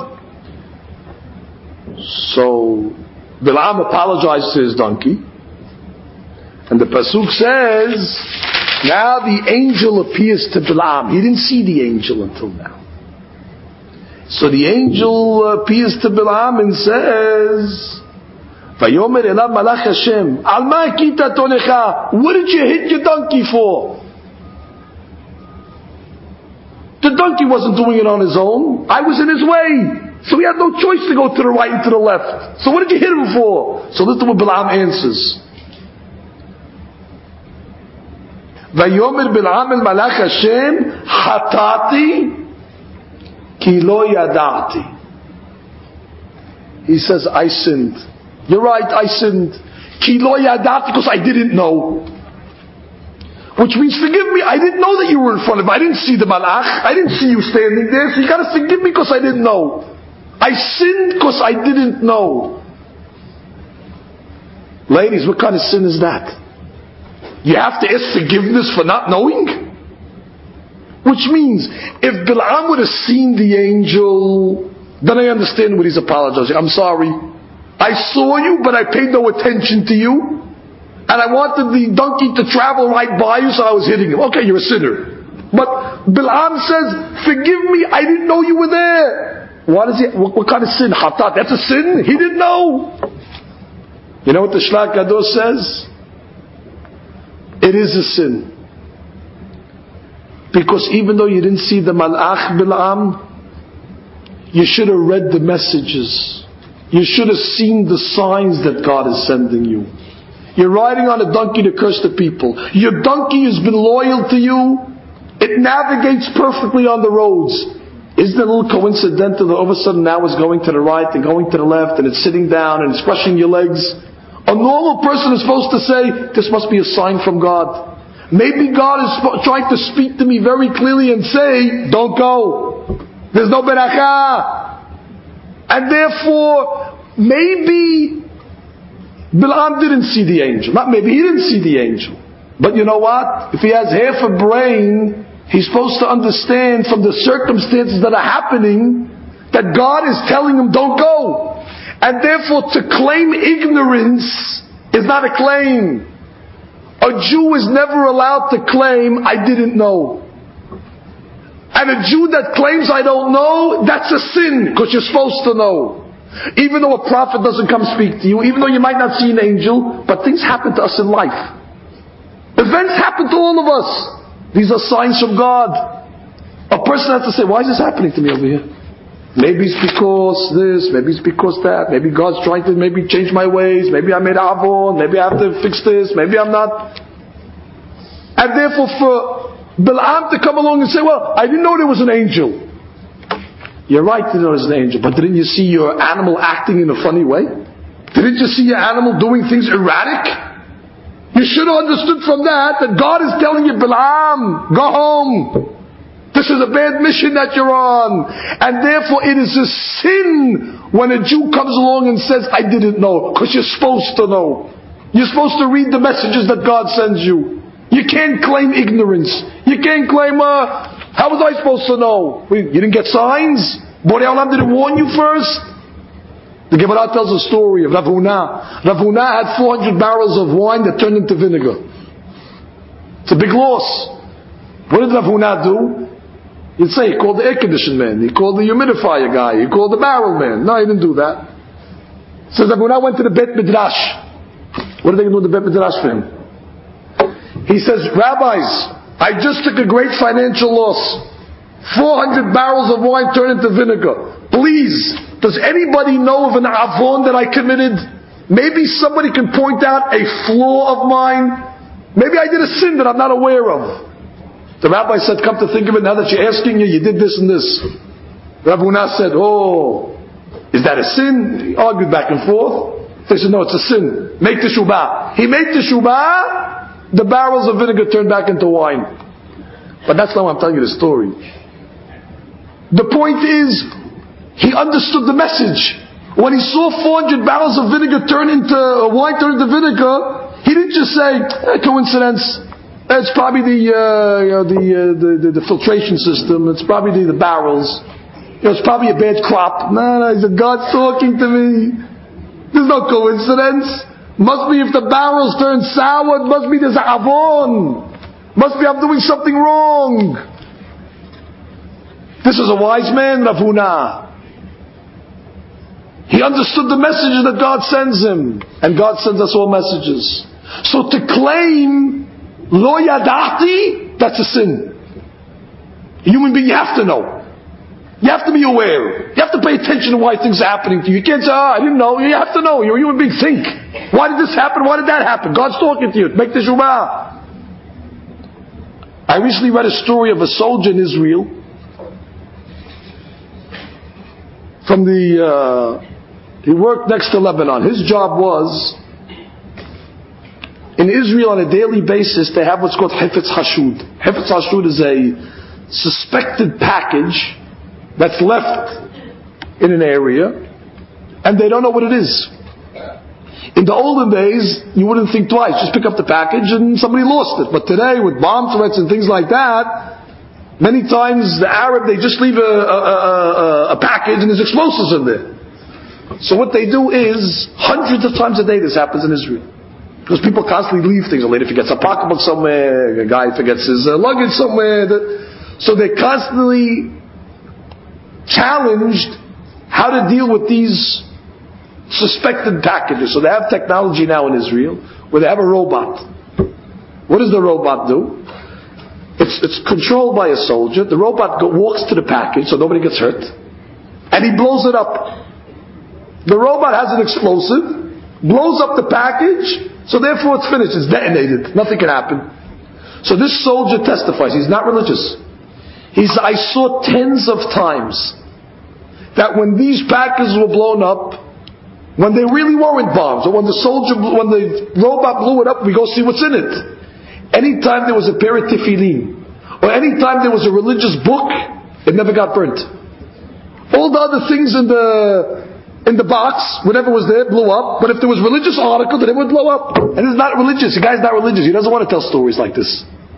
So Bilam apologized to his donkey. And the pasuk says, now the angel appears to Bilam. He didn't see the angel until now. So the angel appears to Bilam and says, Vayomer elav malach Hashem, al ma kita tonecha? What did you hit your donkey for? The donkey wasn't doing it on his own. I was in his way. So he had no choice to go to the right and to the left. So what did you hit him for? So listen to what Bilam answers. Vayomer Bilam el malach Hashem, hatati ki lo yadati. He says, I sinned. You're right, I sinned. Ki lo yadati, because I didn't know. Which means, forgive me, I didn't know that you were in front of me. I didn't see the malach. I didn't see you standing there. So you got to forgive me because I didn't know. I sinned because I didn't know. Ladies, what kind of sin is that? You have to ask forgiveness for not knowing? Which means, if Bilam would have seen the angel, then I understand what he's apologizing. I'm sorry. I saw you, but I paid no attention to you. and I wanted the donkey to travel right by you, so I was hitting him. Okay, you're a sinner. But Bil'am says, forgive me, I didn't know you were there. What is it? What, what kind of sin? Hatat, that's a sin? He didn't know. You know what the Shlach Gadol says? It is a sin. Because even though you didn't see the Malach Bil'am, you should have read the messages. You should have seen the signs that God is sending you. You're riding on a donkey to curse the people. Your donkey has been loyal to you. It navigates perfectly on the roads. Isn't it a little coincidental that all of a sudden now it's going to the right and going to the left and it's sitting down and it's crushing your legs? A normal person is supposed to say, this must be a sign from God. Maybe God is trying to speak to me very clearly and say, don't go. There's no berakah. And therefore, maybe Bil'am didn't see the angel. Not maybe, he didn't see the angel. But you know what? If he has half a brain, he's supposed to understand from the circumstances that are happening that God is telling him, don't go. And therefore to claim ignorance is not a claim. A Jew is never allowed to claim, I didn't know. And a Jew that claims I don't know, that's a sin, because you're supposed to know. Even though a prophet doesn't come speak to you, even though you might not see an angel, but things happen to us in life. Events happen to all of us. These are signs from God. A person has to say, why is this happening to me over here? Maybe it's because this, maybe it's because that, maybe God's trying to maybe change my ways, maybe I made avon, maybe I have to fix this, maybe I'm not. And therefore for Bil'am to come along and say, well, I didn't know there was an angel. You're right to know there's an angel, but didn't you see your animal acting in a funny way? Didn't you see your animal doing things erratic? You should have understood from that that God is telling you, Bil'am, go home. This is a bad mission that you're on. And therefore it is a sin when a Jew comes along and says, I didn't know. Because you're supposed to know. You're supposed to read the messages that God sends you. You can't claim ignorance. You can't claim, uh, how was I supposed to know? You didn't get signs? Borei Olam didn't warn you first? The Gemara tells a story of Rav Huna. Rav Huna had four hundred barrels of wine that turned into vinegar. It's a big loss. What did Rav Huna do? You'd say he called the air conditioning man, he called the humidifier guy, he called the barrel man. No, he didn't do that. So Rav Huna went to the Bet Midrash. What are they going to do with the Bet Midrash for him? He says, rabbis, I just took a great financial loss. four hundred barrels of wine turned into vinegar. Please, does anybody know of an avon that I committed? Maybe somebody can point out a flaw of mine. Maybe I did a sin that I'm not aware of. The rabbi said, come to think of it, now that you're asking you, you did this and this. Rav Huna said, oh, is that a sin? He argued back and forth. They said, no, it's a sin. Make the shubah. He made the shubah, the barrels of vinegar turned back into wine. But that's not why I'm telling you the story. The point is, he understood the message. When he saw four hundred barrels of vinegar turn into uh, wine turn into vinegar, he didn't just say, eh, coincidence. It's probably the, uh, you know, the, uh, the, the the filtration system. It's probably the, the barrels. You know, it's probably a bad crop. No, no, he said, God's talking to me. There's no coincidence. Must be if the barrels turn sour, it must be there's a avon. Must be I'm doing something wrong. This is a wise man, Rav Huna. He understood the messages that God sends him. And God sends us all messages. So to claim, Lo Yadati, that's a sin. A human being, you have to know. You have to be aware. You have to pay attention to why things are happening to you. You can't say, oh, I didn't know. You have to know. You're a human being. Think. Why did this happen? Why did that happen? God's talking to you. Make the shubah. I recently read a story of a soldier in Israel from the, uh, he worked next to Lebanon. His job was, in Israel on a daily basis, they have what's called Hifetz Hashud. Hifetz Hashud is a suspected package that's left in an area, and they don't know what it is. In the olden days, you wouldn't think twice. Just pick up the package and somebody lost it. But today, with bomb threats and things like that, many times the Arab, they just leave a, a, a, a package and there's explosives in there. So what they do is, hundreds of times a day this happens in Israel. Because people constantly leave things. A lady forgets a pocketbook somewhere, a guy forgets his uh, luggage somewhere. So they're constantly challenged how to deal with these suspected packages. So they have technology now in Israel where they have a robot. What does the robot do? It's, it's controlled by a soldier. The robot go, walks to the package so nobody gets hurt, and he blows it up. The robot has an explosive, blows up the package, so therefore it's finished. It's detonated. Nothing can happen. So this soldier testifies. He's not religious. He says, I saw tens of times that when these packages were blown up, when they really weren't bombs, or when the soldier, when the robot blew it up, we go see what's in it. Anytime there was a pair of tefillin, or anytime there was a religious book, it never got burnt. All the other things in the in the box, whatever was there, blew up. But if there was a religious article, then it would blow up. And it's not religious. The guy's not religious. He doesn't want to tell stories like this.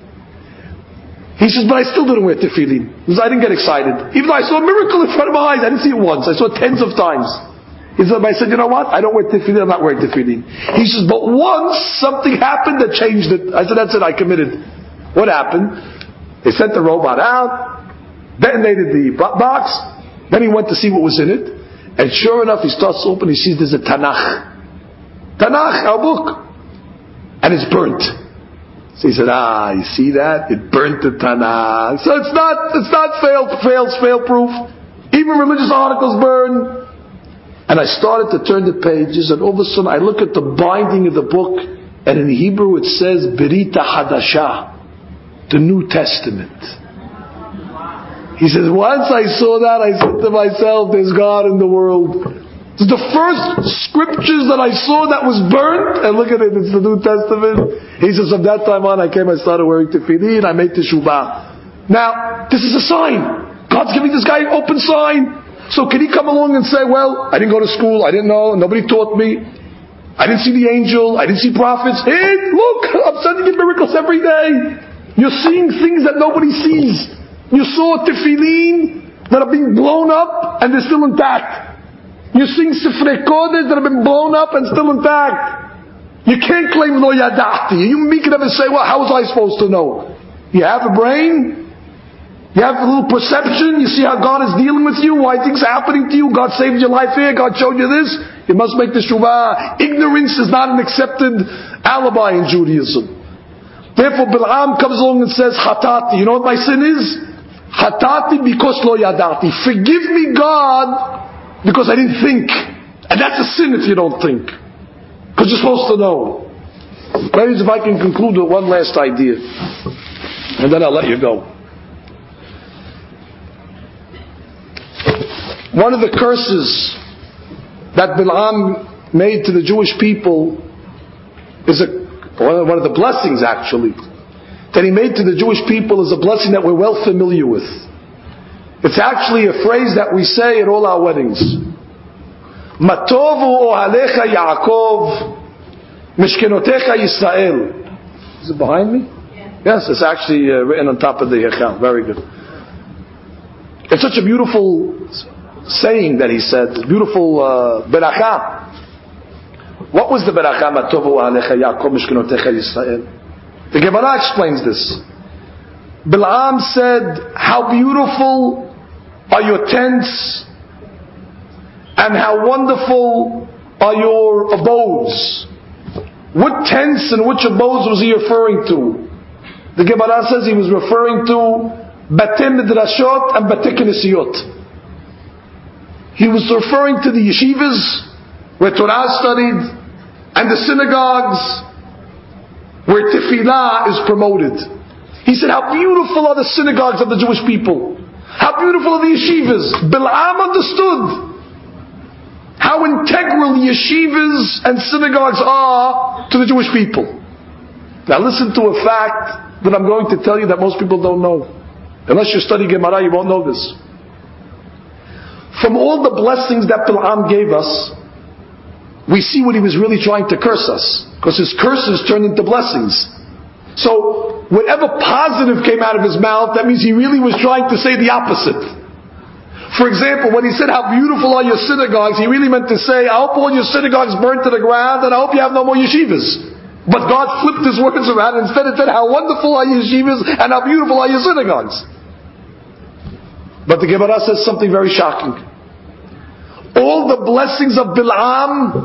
He says, but I still didn't wear tefillin. Because I didn't get excited. Even though I saw a miracle in front of my eyes, I didn't see it once. I saw it tens of times. He said, I said, you know what? I don't wear tefillin. I'm not wearing tefillin. He says, but once something happened that changed it. I said, that's it. I committed. What happened? They sent the robot out, detonated the box. Then he went to see what was in it. And sure enough, he starts to open, he sees there's a Tanakh. Tanakh, our book. And it's burnt. So he said, ah, you see that? It burnt the Tanakh. So it's not, it's not fail, fail, fail proof. Even religious articles burn. And I started to turn the pages, and all of a sudden I look at the binding of the book, and in Hebrew it says, Berita Hadashah, the New Testament. He says, once I saw that, I said to myself, there's God in the world. It's the first scriptures that I saw that was burnt, and look at it, it's the New Testament. He says, from that time on, I came, I started wearing tefillin, I made teshuvah. Now, this is a sign. God's giving this guy an open sign. So can he come along and say, well, I didn't go to school, I didn't know, nobody taught me, I didn't see the angel, I didn't see prophets. Hey, look, I'm sending you miracles every day. You're seeing things that nobody sees. You saw tefillin that are being blown up and they're still intact. You're seeing Sifrei Kodesh that have been blown up and still intact. You can't claim lo yadati. You make it up and say, well, how was I supposed to know? You have a brain, you have a little perception, you see how God is dealing with you, why things are happening to you, God saved your life here, God showed you this, you must make the shuvah. Ignorance is not an accepted alibi in Judaism. Therefore Bil'am comes along and says, Hatati, you know what my sin is? Hatati because lo yadati. Forgive me, God, because I didn't think. And that's a sin if you don't think. Because you're supposed to know. Ladies, if I can conclude with one last idea, and then I'll let you go. One of the curses that Bil'am made to the Jewish people is a, one of the blessings actually, that he made to the Jewish people is a blessing that we're well familiar with. It's actually a phrase that we say at all our weddings. Matovu ohalecha Yaakov, mishkenotecha Yisrael. Is it behind me? Yes, it's actually uh, written on top of the Hechal. Very good. It's such a beautiful saying that he said. Beautiful uh, beracha. What was the beracha? Matovu ohalecha Yaakov, mishkenotecha Yisrael. The Gemara explains this. Bil'am said, how beautiful are your tents and how wonderful are your abodes. What tents and which abodes was he referring to? The Gemara says he was referring to Batei Midrashot and Batei Knesiyot. He was referring to the yeshivas where Torah is studied and the synagogues where tefillah is promoted. He said, how beautiful are the synagogues of the Jewish people. How beautiful are the yeshivas. Bil'am understood how integral the yeshivas and synagogues are to the Jewish people. Now listen to a fact that I'm going to tell you that most people don't know. Unless you study Gemara, you won't know this. From all the blessings that Bil'am gave us, we see what he was really trying to curse us. Because his curses turned into blessings. So, whatever positive came out of his mouth, that means he really was trying to say the opposite. For example, when he said, how beautiful are your synagogues, he really meant to say, I hope all your synagogues burn to the ground, and I hope you have no more yeshivas. But God flipped his words around and instead it said, how wonderful are your yeshivas and how beautiful are your synagogues. But the Gemara says something very shocking. All the blessings of Bil'am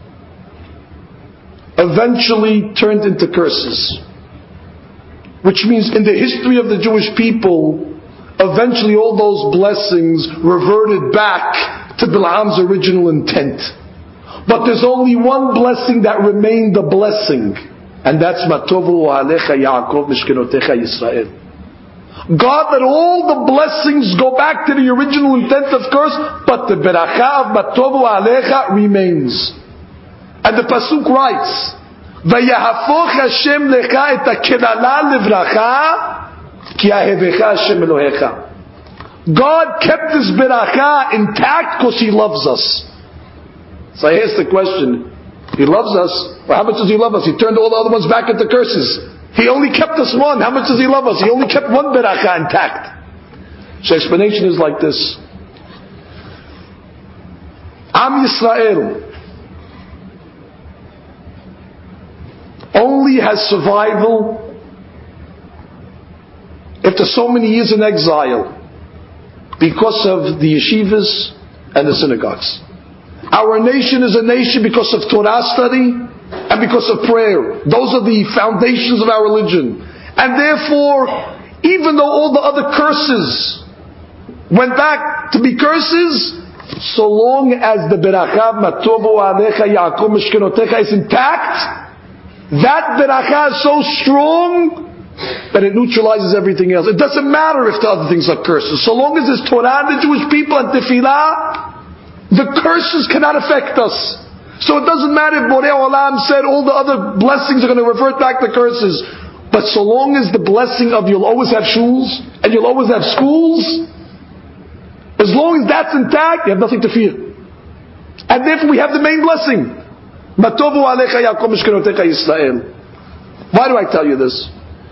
eventually turned into curses. Which means in the history of the Jewish people, eventually all those blessings reverted back to Bil'am's original intent. But there's only one blessing that remained a blessing, and that's Matovu Alecha Yaakov Mishkenotecha Yisrael. God let all the blessings go back to the original intent of curse, but the Beracha of Matovu Alecha remains. And the Pasuk writes, Vayahafoch Hashem lecha et hakelala levracha ki ahevecha Hashem Elohecha. God kept this Beracha intact because He loves us. So I asked the question, He loves us, well, how much does He love us? He turned all the other ones back into curses. He only kept us one. How much does He love us? He only kept one beracha intact. So the explanation is like this. Am Yisrael only has survival after so many years in exile because of the yeshivas and the synagogues. Our nation is a nation because of Torah study and because of prayer. Those are the foundations of our religion. And therefore, even though all the other curses went back to be curses, so long as the Beracha Matovu Alecha Yaakov Mishkenotecha is intact, that Beracha is so strong that it neutralizes everything else. It doesn't matter if the other things are curses. So long as there's Torah in the Jewish people and Tefillah, the curses cannot affect us. So it doesn't matter if Borei Olam said all the other blessings are going to revert back to curses. But so long as the blessing of you'll always have shuls and you'll always have schools, as long as that's intact, you have nothing to fear. And therefore we have the main blessing. Matovu Alecha Yaakov Mishkenotecha Yisrael. Why do I tell you this?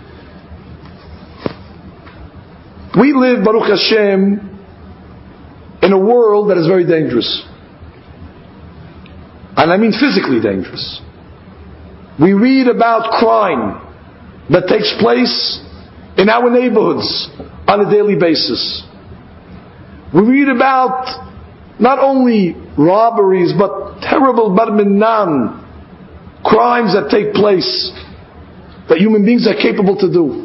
We live, Baruch Hashem, in a world that is very dangerous. And I mean physically dangerous. We read about crime that takes place in our neighborhoods on a daily basis. We read about not only robberies but terrible bar minan, crimes that take place that human beings are capable to do.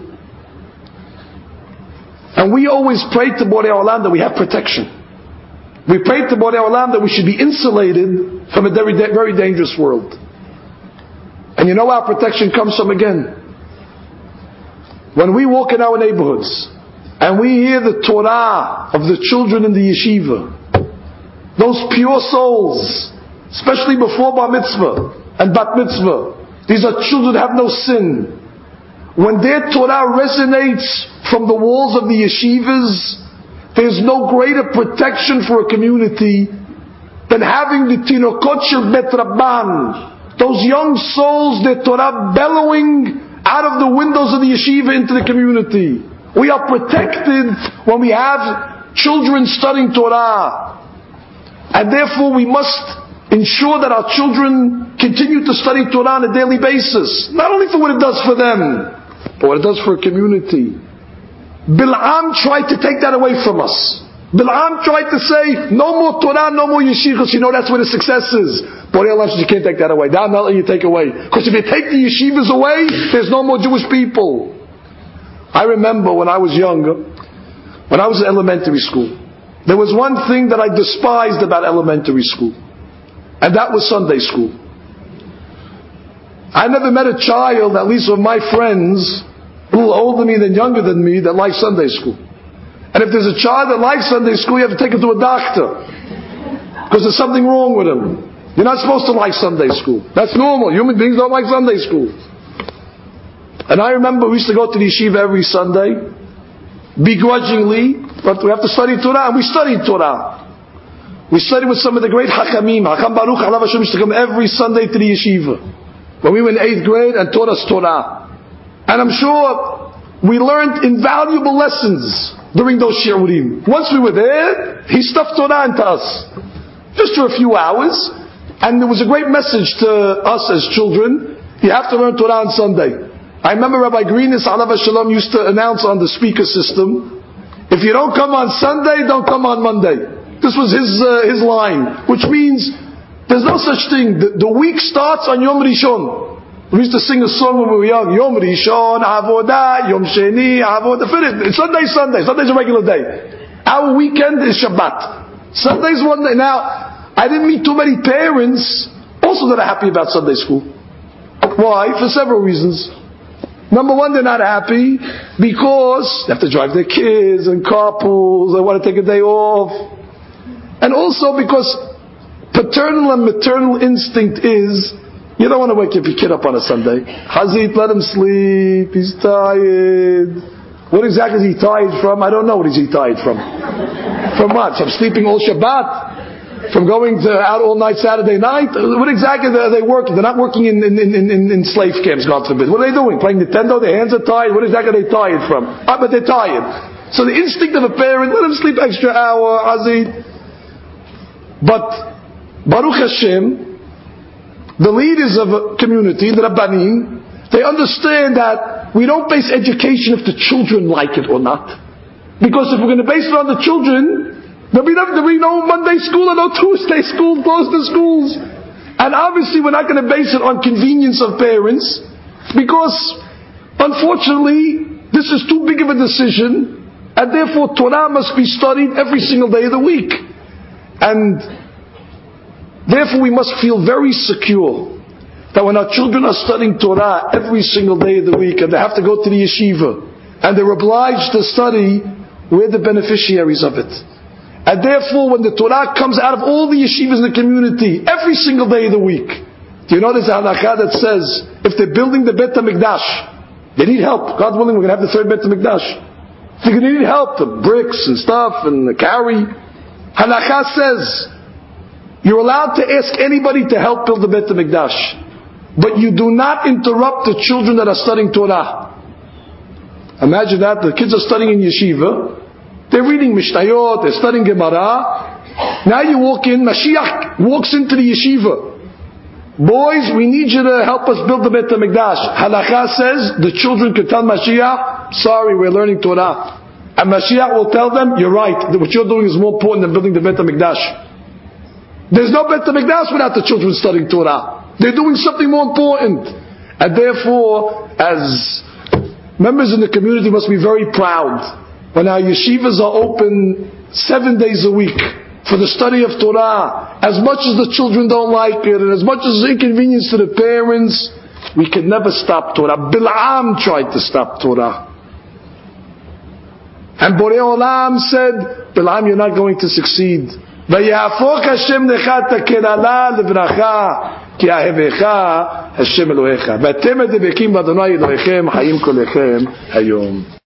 And we always pray to Borei Olam that we have protection. We pray to Borei Olam that we should be insulated from a very, very dangerous world. And you know our protection comes from, again, when we walk in our neighborhoods and we hear the Torah of the children in the yeshiva, those pure souls, especially before bar mitzvah and bat mitzvah, these are children who have no sin. When their Torah resonates from the walls of the yeshivas, there's no greater protection for a community than having the Tinokot Shel Bet Rabban, those young souls, their Torah bellowing out of the windows of the yeshiva into the community. We are protected when we have children studying Torah. And therefore we must ensure that our children continue to study Torah on a daily basis. Not only for what it does for them, but what it does for a community. Bil'am tried to take that away from us. Bil'am tried to say, no more Torah, no more yeshivas. You know that's where the success is. Borei Olam says you can't take that away. Now I'm not letting you take away. Because if you take the yeshivas away, there's no more Jewish people. I remember when I was younger, when I was in elementary school, there was one thing that I despised about elementary school. And that was Sunday school. I never met a child, at least of my friends, a little older than me than younger than me, that likes Sunday school. And if there's a child that likes Sunday school, you have to take him to a doctor. Because there's something wrong with him. You're not supposed to like Sunday school. That's normal. Human beings don't like Sunday school. And I remember we used to go to the yeshiva every Sunday, begrudgingly, but we have to study Torah, and we studied Torah. We studied with some of the great Hakamim. Hakam Baruch Alav Hashem used to come every Sunday to the yeshiva. When we were in eighth grade and taught us Torah. And I'm sure we learned invaluable lessons during those shiurim. Once we were there, he stuffed Torah into us. Just for a few hours. And there was a great message to us as children. You have to learn Torah on Sunday. I remember Rabbi Greenis, alav hashalom, used to announce on the speaker system, if you don't come on Sunday, don't come on Monday. This was his uh, his line, which means there's no such thing. The, the week starts on Yom Rishon. We used to sing a song when we were young. Yom Rishon, Avodah, Yom Sheni, Avodah. Finish. Sunday, Sunday. Sunday's a regular day. Our weekend is Shabbat. Sunday's one day. Now, I didn't meet too many parents also that are happy about Sunday school. Why? For several reasons. Number one, they're not happy because they have to drive their kids and carpools. They want to take a day off. And also because paternal and maternal instinct is, you don't want to wake your kid up on a Sunday. Hazit, let him sleep. He's tired. What exactly is he tired from? I don't know what is he tired from. From what? From sleeping all Shabbat? From going to out all night Saturday night? What exactly are they working? They're not working in, in, in, in, in slave camps, God forbid. What are they doing? Playing Nintendo? Their hands are tired? What exactly are they tired from? Ah, but they're tired. So the instinct of a parent, let him sleep extra hour, Hazit. But Baruch Hashem, the leaders of a community, the Rabbanim, they understand that we don't base education if the children like it or not. Because if we're going to base it on the children, there'll be no, there'll be no Monday school or no Tuesday school, close the schools. And obviously we're not going to base it on convenience of parents, because unfortunately this is too big of a decision, and therefore Torah must be studied every single day of the week. And therefore we must feel very secure that when our children are studying Torah every single day of the week, and they have to go to the yeshiva, and they're obliged to study, we're the beneficiaries of it. And therefore when the Torah comes out of all the yeshivas in the community every single day of the week, do you know there's a halakha that says, if they're building the Beit HaMikdash, they need help. God willing, we're going to have the third Beit HaMikdash. They're going to need help, the bricks and stuff, and the carry. Halakha says, you're allowed to ask anybody to help build the Beit HaMikdash, but you do not interrupt the children that are studying Torah. Imagine that, the kids are studying in yeshiva, they're reading Mishnayot, they're studying Gemara. Now you walk in, Mashiach walks into the yeshiva. Boys, we need you to help us build the Beit HaMikdash. Halakha says, the children could tell Mashiach, sorry, we're learning Torah. And Mashiach will tell them, you're right, what you're doing is more important than building the Beit HaMikdash. There's no Beit HaMikdash without the children studying Torah. They're doing something more important. And therefore, as members in the community must be very proud when our yeshivas are open seven days a week for the study of Torah. As much as the children don't like it, and as much as it's inconvenience to the parents, we can never stop Torah. Bil'am tried to stop Torah. And Borei Olam said, Bil'am, you're not going to succeed. ויהפוך השם לך את הקללה לברכה כי אהבך השם אלוהיך ואתם הדבקים באדוני אלוהיכם חיים כולכם היום.